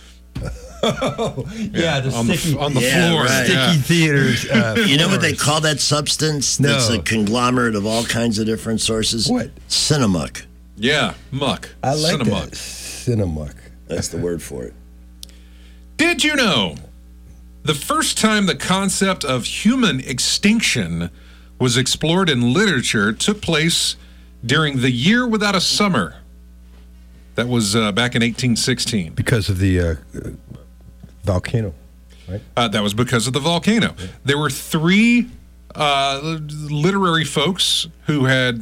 [SPEAKER 17] The sticky
[SPEAKER 1] on the floor,
[SPEAKER 2] right.
[SPEAKER 17] sticky theaters.
[SPEAKER 2] You know what they call that substance? That's a conglomerate of all kinds of different sources.
[SPEAKER 17] What?
[SPEAKER 2] Cinemuck.
[SPEAKER 1] Yeah, muck.
[SPEAKER 17] I like
[SPEAKER 1] Cinemuck.
[SPEAKER 17] that. Cinemuck.
[SPEAKER 2] That's the word for it.
[SPEAKER 1] Did you know? The first time the concept of human extinction was explored in literature took place during The Year Without a Summer. That was back in 1816.
[SPEAKER 17] Because of the volcano, right?
[SPEAKER 1] That was because of the volcano. Yeah. There were three literary folks who had,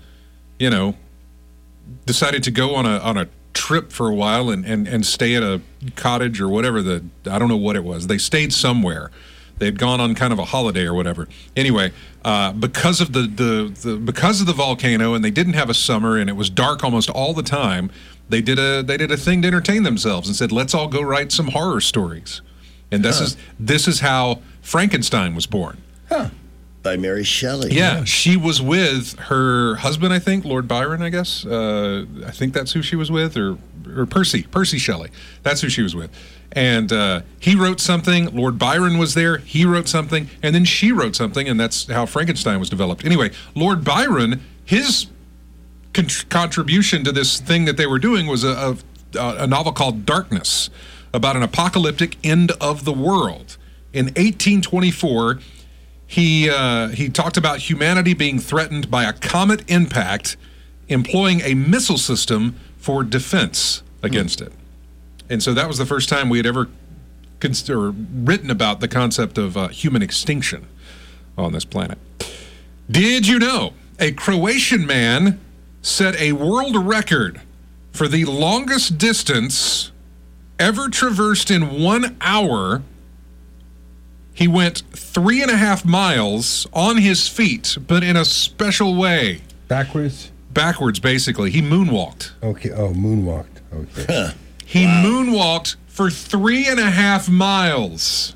[SPEAKER 1] decided to go on a trip for a while and stay at a cottage or whatever. I don't know what it was. They stayed somewhere. They'd gone on kind of a holiday or whatever. Anyway, because of the volcano, and they didn't have a summer, and it was dark almost all the time. They did a thing to entertain themselves and said, "Let's all go write some horror stories." And this is how Frankenstein was born.
[SPEAKER 2] Huh. By Mary Shelley.
[SPEAKER 1] Yeah, she was with her husband, I think, Lord Byron, I guess. I think that's who she was with, or Percy Shelley. That's who she was with. And he wrote something, Lord Byron was there, he wrote something, and then she wrote something, and that's how Frankenstein was developed. Anyway, Lord Byron, his contribution to this thing that they were doing was a novel called Darkness, about an apocalyptic end of the world. In 1824, he talked about humanity being threatened by a comet impact, employing a missile system for defense against it. And so that was the first time we had ever written about the concept of human extinction on this planet. Did you know a Croatian man set a world record for the longest distance ever traversed in 1 hour? He went 3.5 miles on his feet, but in a special way.
[SPEAKER 17] Backwards?
[SPEAKER 1] Backwards, basically. He moonwalked.
[SPEAKER 17] Okay. Oh, moonwalked. Okay.
[SPEAKER 1] He moonwalked for 3.5 miles.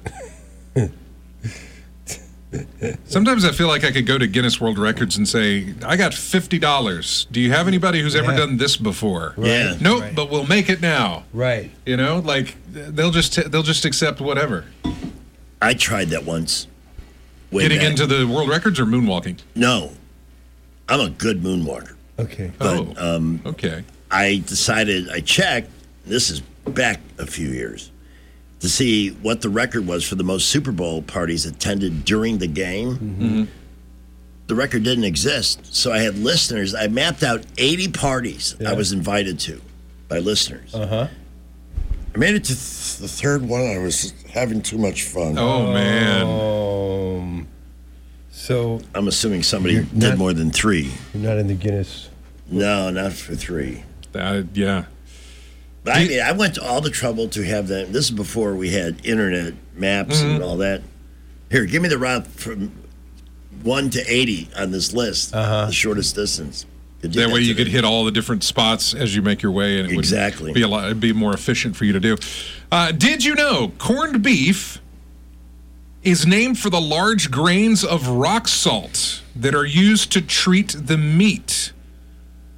[SPEAKER 1] Sometimes I feel like I could go to Guinness World Records and say, "I got $50. Do you have anybody who's ever done this before?"
[SPEAKER 2] Right. Yeah.
[SPEAKER 1] Nope,
[SPEAKER 2] right.
[SPEAKER 1] But we'll make it now.
[SPEAKER 17] Right.
[SPEAKER 1] Like they'll just accept whatever.
[SPEAKER 2] I tried that once.
[SPEAKER 1] Getting into the world records or moonwalking?
[SPEAKER 2] No. I'm a good moonwalker.
[SPEAKER 17] Okay.
[SPEAKER 2] But,
[SPEAKER 1] okay.
[SPEAKER 2] I decided, I checked, this is back a few years, to see what the record was for the most Super Bowl parties attended during the game.
[SPEAKER 1] Mm-hmm.
[SPEAKER 2] The record didn't exist. So I had listeners. I mapped out 80 parties I was invited to by listeners.
[SPEAKER 17] Uh-huh.
[SPEAKER 2] I made it to the third one. I was having too much fun.
[SPEAKER 1] Oh, man.
[SPEAKER 17] So
[SPEAKER 2] I'm assuming somebody did more than 3.
[SPEAKER 17] You're not in the Guinness?
[SPEAKER 2] No, not for 3.
[SPEAKER 1] Yeah.
[SPEAKER 2] But I mean, I went to all the trouble to have that. This is before we had internet maps and all that. Here, give me the route from 1 to 80 on this list, the shortest distance.
[SPEAKER 1] That way you could hit all the different spots as you make your way, and it would it'd be more efficient for you to do. Did you know corned beef is named for the large grains of rock salt that are used to treat the meat?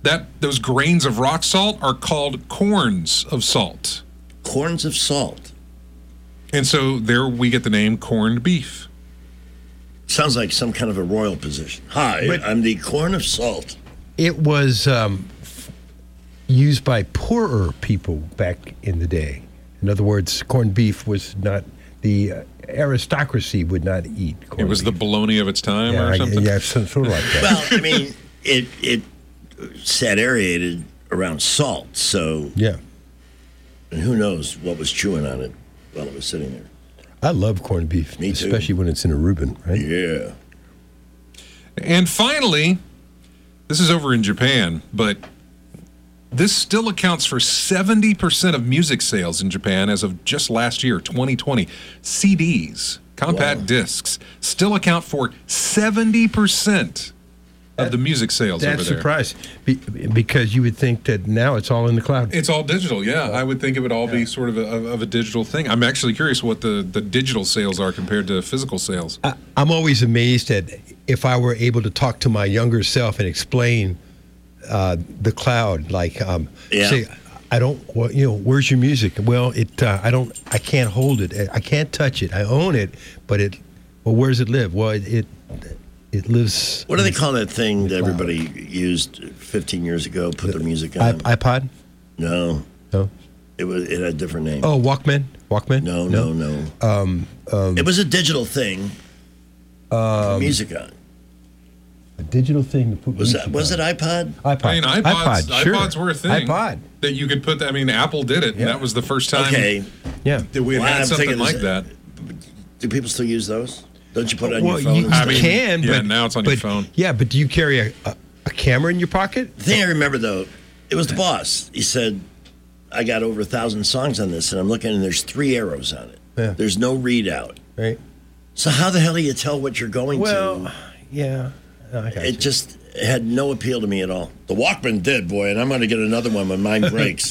[SPEAKER 1] those grains of rock salt are called corns of salt.
[SPEAKER 2] Corns of salt.
[SPEAKER 1] And so there we get the name corned beef.
[SPEAKER 2] Sounds like some kind of a royal position. Hi, I'm the corn of salt.
[SPEAKER 17] It was used by poorer people back in the day. In other words, corned beef was not, the aristocracy would not eat corned beef.
[SPEAKER 1] It was the bologna of its time or something?
[SPEAKER 17] Yeah, sort of like that.
[SPEAKER 2] Well, I mean, it sat aerated around salt, so...
[SPEAKER 17] Yeah.
[SPEAKER 2] And who knows what was chewing on it while it was sitting there.
[SPEAKER 17] I love corned beef,
[SPEAKER 2] Me too.
[SPEAKER 17] especially when it's in a Reuben, right?
[SPEAKER 2] Yeah.
[SPEAKER 1] And finally, this is over in Japan, but this still accounts for 70% of music sales in Japan as of just last year, 2020. CDs, compact discs, still account for 70% of the music sales over there.
[SPEAKER 17] That's surprised, because you would think that now it's all in the cloud.
[SPEAKER 1] It's all digital, yeah. I would think it would all be sort of a digital thing. I'm actually curious what the digital sales are compared to physical sales.
[SPEAKER 17] I'm always amazed at if I were able to talk to my younger self and explain the cloud, like say, I don't, where's your music? Well, I can't hold it. I can't touch it. I own it, but where does it live? Well, it lives.
[SPEAKER 2] What do they call that thing that everybody used 15 years ago? Put their music on.
[SPEAKER 17] iPod?
[SPEAKER 2] No. It had a different name.
[SPEAKER 17] Oh, Walkman.
[SPEAKER 2] No. It was a digital thing. Put music on.
[SPEAKER 17] A digital thing to put music on.
[SPEAKER 2] Was it iPod?
[SPEAKER 17] iPod.
[SPEAKER 1] I mean, iPods
[SPEAKER 17] sure.
[SPEAKER 1] were a thing.
[SPEAKER 17] iPod.
[SPEAKER 1] That you could put. I mean, Apple did it, and that was the first time.
[SPEAKER 2] Okay.
[SPEAKER 17] Yeah.
[SPEAKER 1] That we had something like that.
[SPEAKER 2] Do people still use those? Don't you put it on your phone?
[SPEAKER 17] You can, but
[SPEAKER 1] now it's on your phone.
[SPEAKER 17] Yeah, but do you carry a camera in your pocket?
[SPEAKER 2] The thing I remember, though, it was the boss. He said, I got over 1,000 songs on this, and I'm looking, and there's 3 arrows on it.
[SPEAKER 17] Yeah.
[SPEAKER 2] There's no readout.
[SPEAKER 17] Right.
[SPEAKER 2] So how the hell do you tell what you're going to?
[SPEAKER 17] Well, yeah.
[SPEAKER 2] It just had no appeal to me at all. The Walkman did, boy, and I'm going to get another one when mine breaks.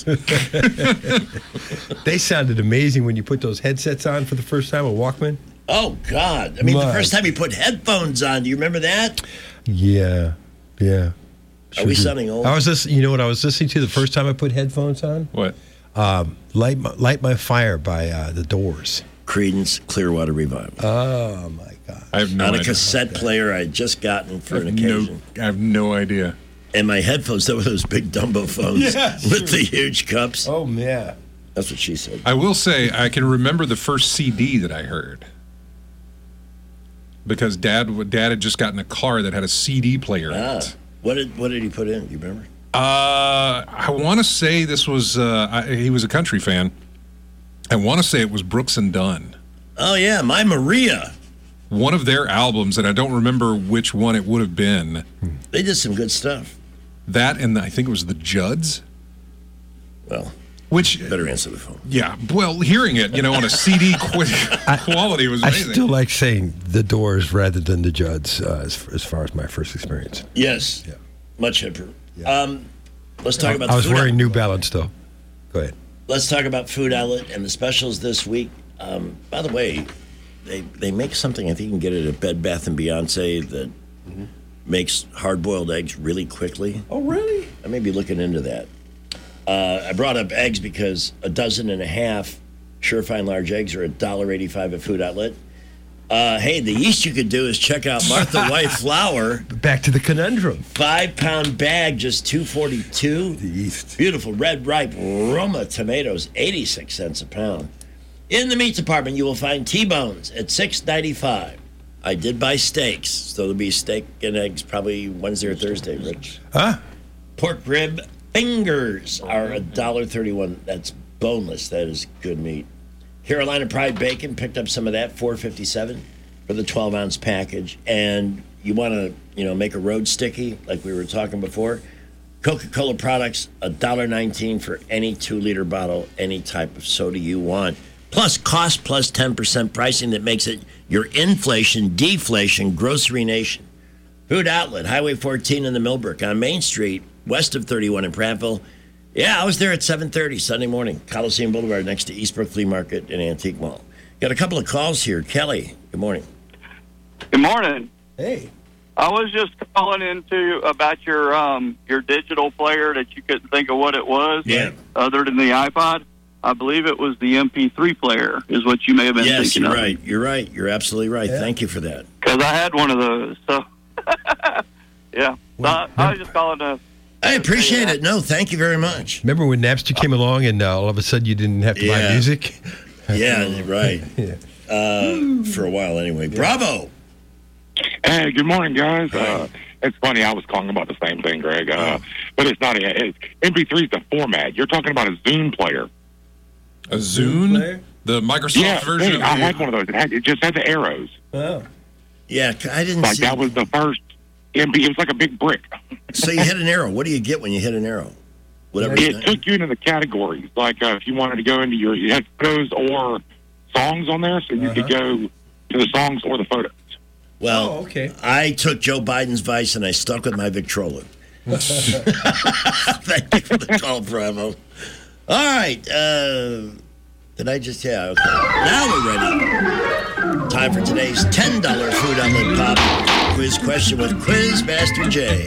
[SPEAKER 17] They sounded amazing when you put those headsets on for the first time, a Walkman.
[SPEAKER 2] Oh, God. I mean, the first time you put headphones on, do you remember that?
[SPEAKER 17] Yeah.
[SPEAKER 2] Are we sounding old?
[SPEAKER 17] I was listening. You know what I was listening to the first time I put headphones on?
[SPEAKER 1] What?
[SPEAKER 17] Light My Fire by The Doors.
[SPEAKER 2] Creedence Clearwater Revival.
[SPEAKER 17] Oh, my God.
[SPEAKER 1] I have no idea.
[SPEAKER 2] On a cassette player I had just gotten for an occasion.
[SPEAKER 1] I have no idea.
[SPEAKER 2] And my headphones, they were those big Dumbo phones with the huge cups.
[SPEAKER 17] Oh, yeah.
[SPEAKER 2] That's what she said.
[SPEAKER 1] I will say, I can remember the first CD that I heard. Because Dad had just gotten a car that had a CD player in it.
[SPEAKER 2] What did he put in? Do you remember?
[SPEAKER 1] I want to say this was, he was a country fan. I want to say it was Brooks and Dunn.
[SPEAKER 2] Oh, yeah, My Maria.
[SPEAKER 1] One of their albums, and I don't remember which one it would have been.
[SPEAKER 2] They did some good stuff.
[SPEAKER 1] That and I think it was the Judds.
[SPEAKER 2] Well,
[SPEAKER 1] which
[SPEAKER 2] better answer the phone.
[SPEAKER 1] Yeah, well, hearing it, on a CD quality was amazing.
[SPEAKER 17] I still like saying The Doors rather than the Judds as far as my first experience.
[SPEAKER 2] Yes. Yeah. Much hipper. Yeah. Let's talk about.
[SPEAKER 17] I was wearing New Balance though. Go ahead.
[SPEAKER 2] Let's talk about Food Outlet and the specials this week. By the way, they make something I think you can get it at Bed Bath & Beyond that makes hard-boiled eggs really quickly.
[SPEAKER 17] Oh, really?
[SPEAKER 2] I may be looking into that. I brought up eggs because 1.5 dozen Surefine large eggs are $1.85 at Food Outlet. Hey, the yeast you could do is check out Martha White Flour.
[SPEAKER 17] Back to the conundrum.
[SPEAKER 2] 5-pound bag, just $2.42.
[SPEAKER 17] The yeast.
[SPEAKER 2] Beautiful red ripe Roma tomatoes, 86 cents a pound. In the meat department, you will find T-bones at $6.95. I did buy steaks, so there'll be steak and eggs probably Wednesday or Thursday, Rich.
[SPEAKER 17] Huh?
[SPEAKER 2] Pork rib fingers are $1.31. That's boneless. That is good meat. Carolina Pride Bacon, picked up some of that, $4.57 for the 12-ounce package. And you want to, make a road sticky, like we were talking before. Coca-Cola products, $1.19 for any 2-liter bottle, any type of soda you want. Plus cost plus 10% pricing that makes it your inflation, deflation, grocery nation. Food Outlet, Highway 14 in the Millbrook on Main Street, west of 31 in Prattville. Yeah, I was there at 7:30 Sunday morning, Coliseum Boulevard next to Eastbrook Flea Market and Antique Mall. Got a couple of calls here. Kelly, good morning.
[SPEAKER 7] Good morning.
[SPEAKER 17] Hey.
[SPEAKER 7] I was just calling into about your digital player that you couldn't think of what it was.
[SPEAKER 2] Yeah.
[SPEAKER 7] Other than the iPod. I believe it was the MP3 player is what you may have been thinking
[SPEAKER 2] Yes, you're
[SPEAKER 7] of.
[SPEAKER 2] right. You're right. You're absolutely right.
[SPEAKER 7] Yeah.
[SPEAKER 2] Thank you for that.
[SPEAKER 7] Because I had one of those. So, yeah. I was just calling to...
[SPEAKER 2] I appreciate it. No, thank you very much.
[SPEAKER 17] Remember when Napster came along and all of a sudden you didn't have to buy music?
[SPEAKER 2] Yeah, right. For a while anyway. Bravo.
[SPEAKER 8] Hey, good morning, guys. It's funny, I was calling about the same thing, Greg. But it's not. MP3 is the format. You're talking about a Zune player.
[SPEAKER 1] A Zune? The Microsoft version?
[SPEAKER 8] I had one of those. It just had the arrows.
[SPEAKER 2] Oh. Yeah, I didn't see
[SPEAKER 8] that was the first MP. It was like a big brick.
[SPEAKER 2] So you hit an arrow. What do you get when you hit an arrow? Whatever.
[SPEAKER 8] It took you into the categories. Like if you wanted to go into you had photos or songs on there, so you could go to the songs or the photos.
[SPEAKER 2] Well,
[SPEAKER 17] okay.
[SPEAKER 2] I took Joe Biden's advice and I stuck with my Victrola. Thank you for the call, Bravo. All right. Did I just... Yeah, okay. Now we're ready. Time for today's $10 Food Outlet Pop quiz question with Quizmaster Jay.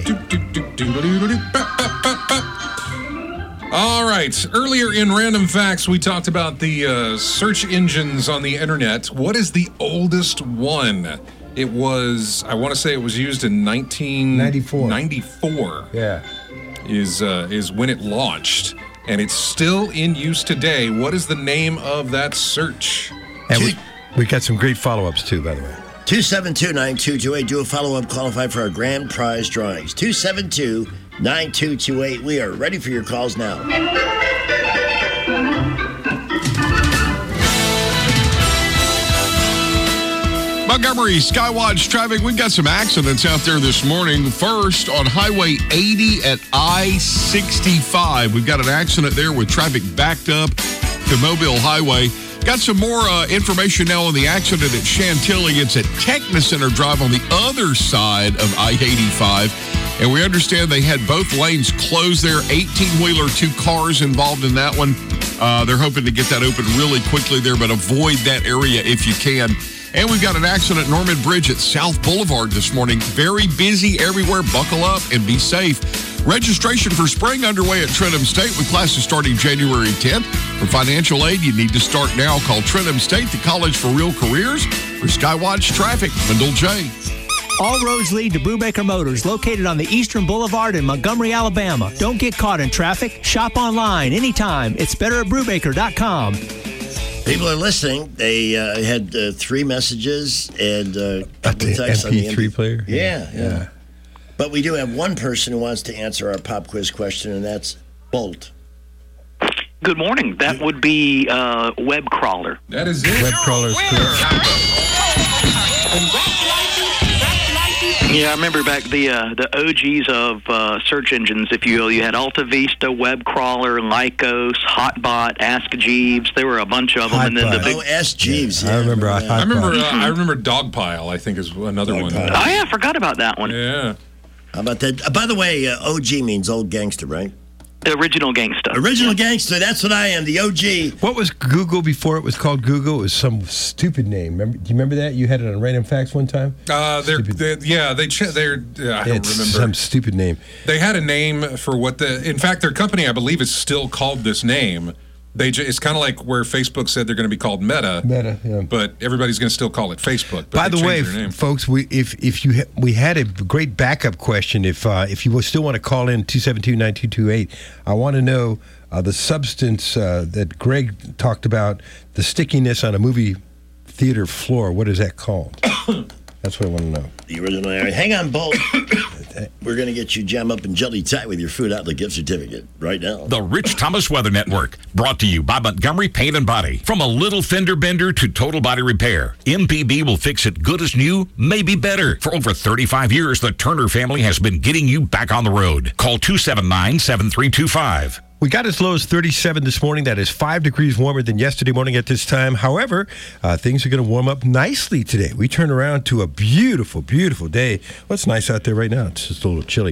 [SPEAKER 1] All right. Earlier in Random Facts, we talked about the search engines on the internet. What is the oldest one? It was, I want to say it was used in 1994.
[SPEAKER 17] Yeah.
[SPEAKER 1] Is when it launched. And it's still in use today. What is the name of that search?
[SPEAKER 17] And we got some great follow-ups, too, by the way.
[SPEAKER 2] 272-9228. Do a follow-up, qualify for our grand prize drawings. 272-9228. We are ready for your calls now.
[SPEAKER 4] Montgomery Skywatch traffic. We've got some accidents out there this morning. First, on Highway 80 at I-65. We've got an accident there with traffic backed up to Mobile Highway. Got some more information now on the accident at Chantilly. It's at Technicenter Drive on the other side of I-85. And we understand they had both lanes closed there. 18-wheeler, 2 cars involved in that one. They're hoping to get that open really quickly there, but avoid that area if you can. And we've got an accident at Norman Bridge at South Boulevard this morning. Very busy everywhere. Buckle up and be safe. Registration for spring underway at Trentham State with classes starting January 10th. For financial aid, you need to start now. Call Trentham State, the College for Real Careers. For Skywatch Traffic, Wendell J.
[SPEAKER 5] All roads lead to Brubaker Motors, located on the Eastern Boulevard in Montgomery, Alabama. Don't get caught in traffic. Shop online anytime. It's better at Brubaker.com.
[SPEAKER 2] People are listening. They had 3 messages and a couple of texts on the
[SPEAKER 17] MP3 player?
[SPEAKER 2] Yeah. But we do have one person who wants to answer our pop quiz question, and that's Bolt.
[SPEAKER 9] Good morning. That would be Web Crawler.
[SPEAKER 1] That is it.
[SPEAKER 17] Web Crawler is correct.
[SPEAKER 9] Yeah, I remember back the OGs of search engines, if you will. You had Alta Vista, Web Crawler, Lycos, Hotbot, Ask Jeeves. There were a bunch of them, and then the big.
[SPEAKER 2] Oh, Ask Jeeves.
[SPEAKER 17] I remember.
[SPEAKER 1] I remember Dogpile. I think is another one.
[SPEAKER 9] Oh yeah, I forgot about that one.
[SPEAKER 1] Yeah.
[SPEAKER 2] How about that? By the way, OG means old gangster, right?
[SPEAKER 9] The original gangster.
[SPEAKER 2] Original gangster. That's what I am. The OG.
[SPEAKER 17] What was Google before it was called Google? It was some stupid name. Do you remember that? You had it on Random Facts one time?
[SPEAKER 1] I don't remember.
[SPEAKER 17] Some stupid name.
[SPEAKER 1] They had a name for in fact, their company, I believe, is still called this name. It's kind of like where Facebook said they're going to be called Meta.
[SPEAKER 17] Meta, yeah.
[SPEAKER 1] But everybody's going to still call it Facebook. But
[SPEAKER 17] By the way, folks, we had a great backup question. If you still want to call in 272-9228, I want to know the substance that Greg talked about, the stickiness on a movie theater floor. What is that called? That's what I want to know.
[SPEAKER 2] The original area. Hang on, Bolt. We're going to get you jam up and jelly tight with your Food Outlet gift certificate right now.
[SPEAKER 23] The Rich Thomas Weather Network, brought to you by Montgomery Paint and Body. From a little fender bender to total body repair, MPB will fix it good as new, maybe better. For over 35 years, the Turner family has been getting you back on the road. Call 279-7325.
[SPEAKER 17] We got as low as 37 this morning. That is 5 degrees warmer than yesterday morning at this time. However, things are going to warm up nicely today. We turn around to a beautiful, beautiful day. Well, it's nice out there right now. It's just a little chilly.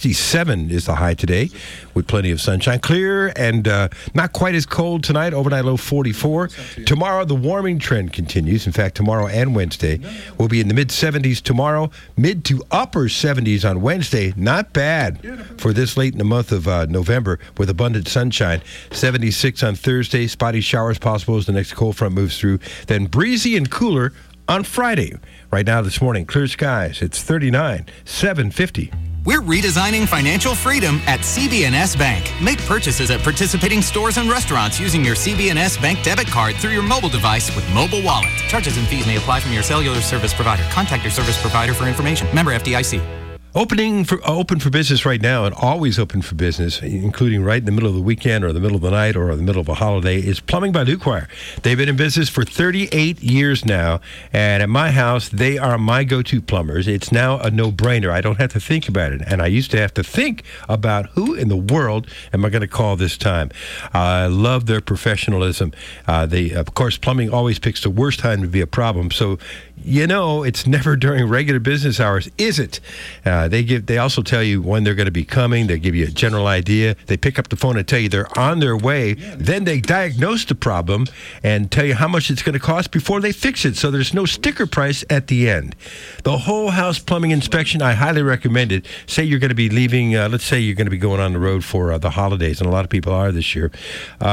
[SPEAKER 17] 67 is the high today with plenty of sunshine. Clear and not quite as cold tonight. Overnight low 44. Tomorrow, the warming trend continues. In fact, tomorrow and Wednesday will be in the mid-70s tomorrow, mid to upper 70s on Wednesday. Not bad for this late in the month of November with abundant sunshine. 76 on Thursday. Spotty showers possible as the next cold front moves through. Then breezy and cooler on Friday. Right now this morning, clear skies. It's 39, 750.
[SPEAKER 3] We're redesigning financial freedom at CB&S Bank. Make purchases at participating stores and restaurants using your CB&S Bank debit card through your mobile device with Mobile Wallet. Charges and fees may apply from your cellular service provider. Contact your service provider for information. Member FDIC.
[SPEAKER 17] Open for business right now, and always open for business, including right in the middle of the weekend or the middle of the night or the middle of a holiday, is Plumbing by Luke Wire. They've been in business for 38 years now, and at my house, they are my go-to plumbers. It's now a no-brainer. I don't have to think about it, and I used to have to think about who in the world am I going to call this time. I love their professionalism. Of course, plumbing always picks the worst time to be a problem, so it's never during regular business hours, is it? They also tell you when they're going to be coming. They give you a general idea. They pick up the phone and tell you they're on their way. Then they diagnose the problem and tell you how much it's going to cost before they fix it. So there's no sticker price at the end. The whole house plumbing inspection, I highly recommend it. Say you're going to be leaving, let's say you're going to be going on the road for the holidays, and a lot of people are this year.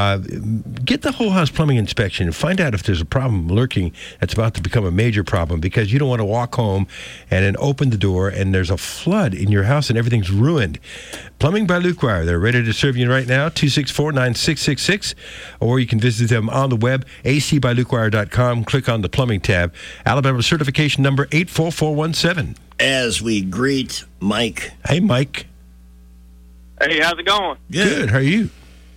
[SPEAKER 17] Get the whole house plumbing inspection and find out if there's a problem lurking that's about to become a major problem, because you don't want to walk home and then open the door and there's a flood in your house and everything's ruined. Plumbing by Luke Wire. They're ready to serve you right now, 264-9666, or you can visit them on the web, acbylukewire.com. Click on the plumbing tab. Alabama certification number 84417.
[SPEAKER 2] As we greet Mike.
[SPEAKER 17] Hey, Mike.
[SPEAKER 7] Hey, how's it going?
[SPEAKER 17] Good. How are you?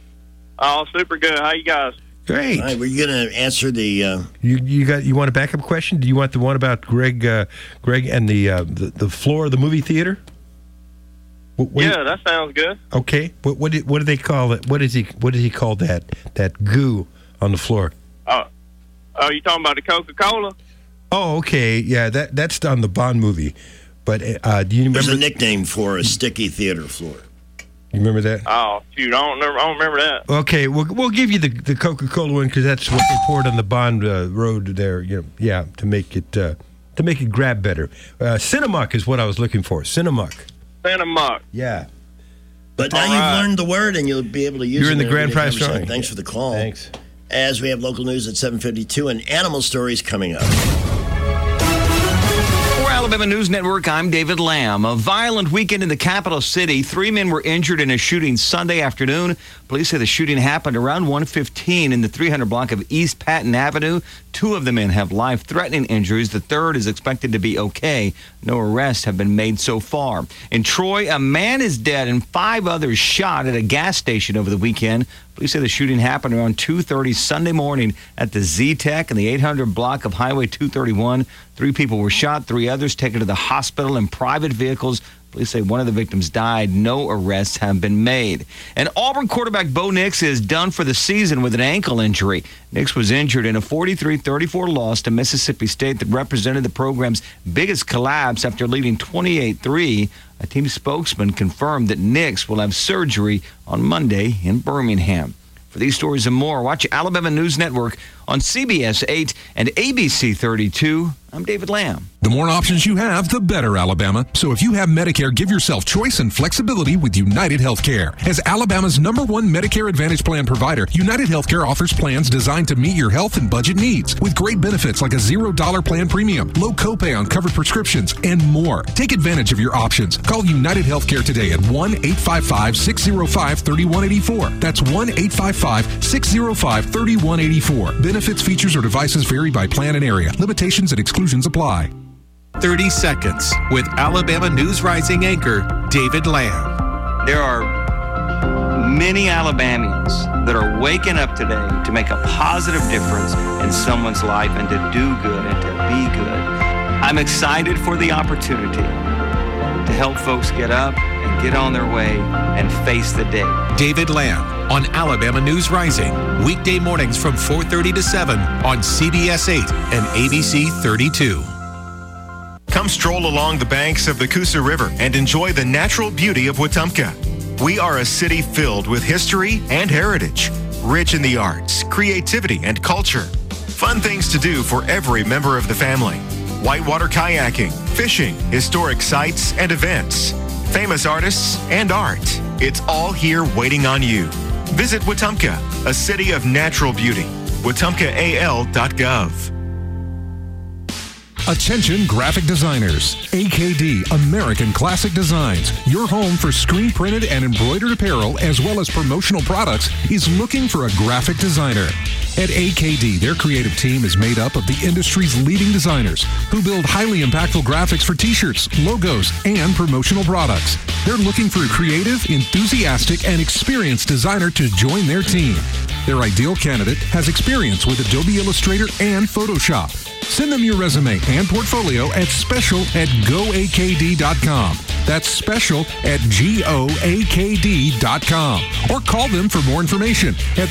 [SPEAKER 7] Oh, super good. How you guys?
[SPEAKER 17] Great.
[SPEAKER 2] All right, were you going to answer the?
[SPEAKER 17] You want a backup question? Do you want the one about Greg and the floor of the movie theater?
[SPEAKER 7] That sounds good.
[SPEAKER 17] Okay. What do they call it? What does he call that goo on the floor?
[SPEAKER 7] Oh, you talking about the Coca-Cola?
[SPEAKER 17] Oh, okay. Yeah, that's on the Bond movie. But do you remember?
[SPEAKER 2] There's a nickname for a sticky theater floor.
[SPEAKER 17] You remember that?
[SPEAKER 7] Oh, shoot, I don't remember that.
[SPEAKER 17] Okay, we'll give you the Coca-Cola one, because that's what they poured on the Bond road there. To make it grab better. Cinemuck is what I was looking for. Cinemuck.
[SPEAKER 7] Cinemuck.
[SPEAKER 17] Yeah.
[SPEAKER 2] But now you've learned the word, and you'll be able to use it.
[SPEAKER 17] You're in the grand prize drawing.
[SPEAKER 2] Thanks for the call.
[SPEAKER 17] Thanks.
[SPEAKER 2] As we have local news at 7:52 and animal stories coming up.
[SPEAKER 10] Alabama News Network, I'm David Lamb. A violent weekend in the capital city. 3 men were injured in a shooting Sunday afternoon. Police say the shooting happened around 1:15 in the 300 block of East Patton Avenue. 2 of the men have life-threatening injuries. The third is expected to be okay. No arrests have been made so far. In Troy, a man is dead and 5 others shot at a gas station over the weekend. Police say the shooting happened around 2:30 Sunday morning at the Z-Tech in the 800 block of Highway 231. 3 people were shot, 3 others taken to the hospital in private vehicles. Police say one of the victims died. No arrests have been made. And Auburn quarterback Bo Nix is done for the season with an ankle injury. Nix was injured in a 43-34 loss to Mississippi State that represented the program's biggest collapse after leading 28-3. A team spokesman confirmed that Nix will have surgery on Monday in Birmingham. For these stories and more, watch Alabama News Network on CBS 8 and ABC 32. I'm David Lamb.
[SPEAKER 1] The more options you have, the better, Alabama. So if you have Medicare, give yourself choice and flexibility with United Healthcare. As Alabama's #1 Medicare Advantage plan provider, United Healthcare offers plans designed to meet your health and budget needs with great benefits like a $0 plan premium, low copay on covered prescriptions, and more. Take advantage of your options. Call United Healthcare today at 1-855-605-3184. That's 1-855-605-3184. Benefits, features, or devices vary by plan and area. Limitations and exclusions apply.
[SPEAKER 11] 30 Seconds with Alabama News Rising anchor David Lamb.
[SPEAKER 10] There are many Alabamians that are waking up today to make a positive difference in someone's life and to do good and to be good. I'm excited for the opportunity to help folks get up and get on their way and face the day.
[SPEAKER 11] David Lamb, on Alabama News Rising. Weekday mornings from 4:30 to 7 on CBS 8 and ABC 32.
[SPEAKER 6] Come stroll along the banks of the Coosa River and enjoy the natural beauty of Wetumpka. We are a city filled with history and heritage, rich in the arts, creativity, and culture. Fun things to do for every member of the family. Whitewater kayaking, fishing, historic sites and events, famous artists and art. It's all here waiting on you. Visit Wetumpka, a city of natural beauty. WetumpkaAL.gov.
[SPEAKER 1] Attention graphic designers. AKD, American Classic Designs, your home for screen printed and embroidered apparel as well as promotional products, is looking for a graphic designer. At AKD, their creative team is made up of the industry's leading designers who build highly impactful graphics for t-shirts, logos, and promotional products. They're looking for a creative, enthusiastic, and experienced designer to join their team. Their ideal candidate has experience with Adobe Illustrator and Photoshop. Send them your resume and portfolio at special@goakd.com. That's special@goakd.com. Or call them for more information at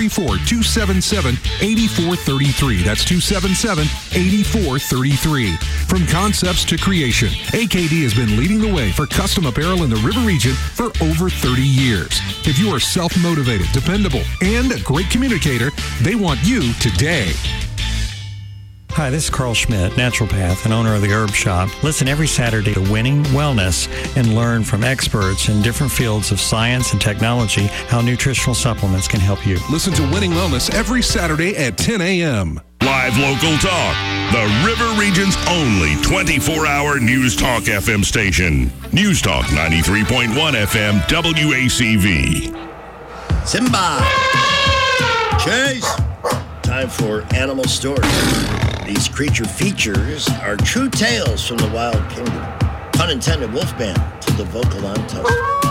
[SPEAKER 1] 334-277-8433. That's 277-8433. From concepts to creation, AKD has been leading the way for custom apparel in the River Region for over 30 years. If you are self-motivated, dependable, and a great communicator, they want you today.
[SPEAKER 13] Hi, this is Carl Schmidt, naturopath and owner of the Herb Shop. Listen every Saturday to Winning Wellness and learn from experts in different fields of science and technology how nutritional supplements can help you.
[SPEAKER 1] Listen to Winning Wellness every Saturday at 10 a.m.
[SPEAKER 12] Live local talk. The River Region's only 24-hour News Talk FM station. News Talk 93.1 FM WACV.
[SPEAKER 2] Simba. Chase. Time for Animal Stories. These creature features are true tales from the wild kingdom. Pun intended, Wolfman to the vocal ensemble.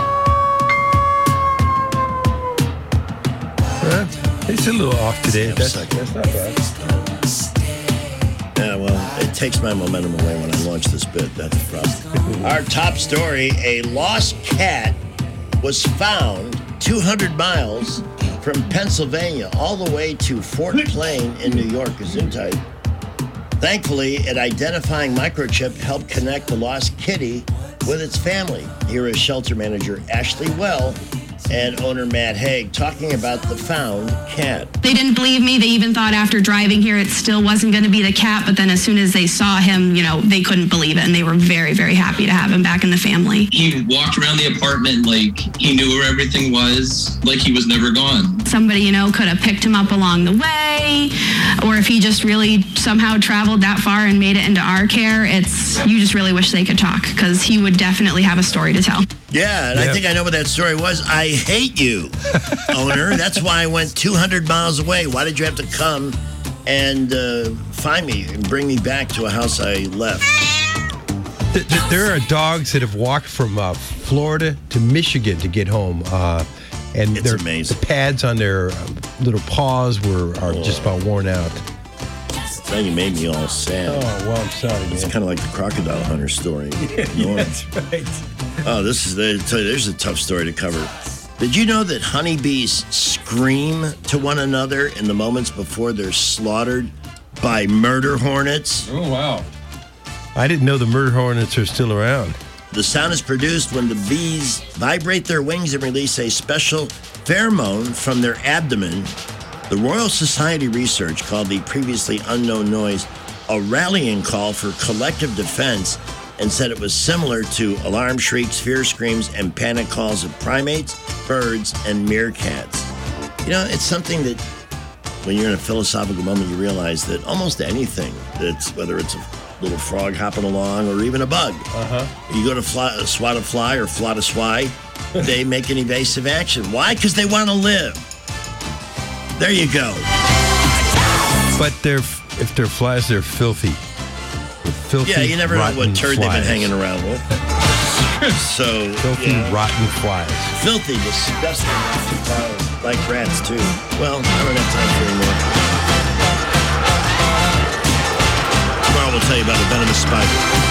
[SPEAKER 17] It's a little off today. That's not bad.
[SPEAKER 2] Yeah, well, it takes my momentum away when I launch this bit. That's the problem. Our top story, a lost cat was found 200 miles from Pennsylvania all the way to Fort Plain in New York, Gesundheit. Thankfully, an identifying microchip helped connect the lost kitty with its family. Here is shelter manager Ashley Well and owner Matt Haig talking about the found cat.
[SPEAKER 27] They didn't believe me. They even thought after driving here it still wasn't going to be the cat, but then as soon as they saw him, they couldn't believe it, and they were very, very happy to have him back in the family.
[SPEAKER 14] He walked around the apartment like he knew where everything was, like he was never gone.
[SPEAKER 27] Somebody, could have picked him up along the way, or if he just really somehow traveled that far and made it into our care, you just really wish they could talk, because he would definitely have a story to tell.
[SPEAKER 2] Yeah, and I think I know what that story was. I hate you, owner. That's why I went 200 miles away. Why did you have to come and find me and bring me back to a house I left?
[SPEAKER 17] There are dogs that have walked from Florida to Michigan to get home. And
[SPEAKER 2] it's amazing.
[SPEAKER 17] The pads on their little paws are just about worn out.
[SPEAKER 2] Now you made me all sad.
[SPEAKER 17] Oh, well, I'm sorry, man.
[SPEAKER 2] It's kind of like the crocodile hunter story.
[SPEAKER 17] Yeah, that's right.
[SPEAKER 2] Oh, there's a tough story to cover. Did you know that honeybees scream to one another in the moments before they're slaughtered by murder hornets?
[SPEAKER 1] Oh, wow.
[SPEAKER 17] I didn't know the murder hornets are still around.
[SPEAKER 2] The sound is produced when the bees vibrate their wings and release a special pheromone from their abdomen. The Royal Society research called the previously unknown noise a rallying call for collective defense and said it was similar to alarm shrieks, fear screams, and panic calls of primates, birds, and meerkats. It's something that when you're in a philosophical moment, you realize that almost anything, whether it's a little frog hopping along or even a bug, you go to swat a fly or flot a swai, they make an evasive action. Why? Because they want to live. There you go.
[SPEAKER 17] But if they're flies, they're filthy. Filthy,
[SPEAKER 2] yeah, you never know what turd
[SPEAKER 17] flies.
[SPEAKER 2] they've been hanging around with. So
[SPEAKER 17] filthy, rotten flies.
[SPEAKER 2] Filthy, disgusting, like rats too. Well, I don't have time for anymore. Tomorrow we'll tell you about a venomous spider.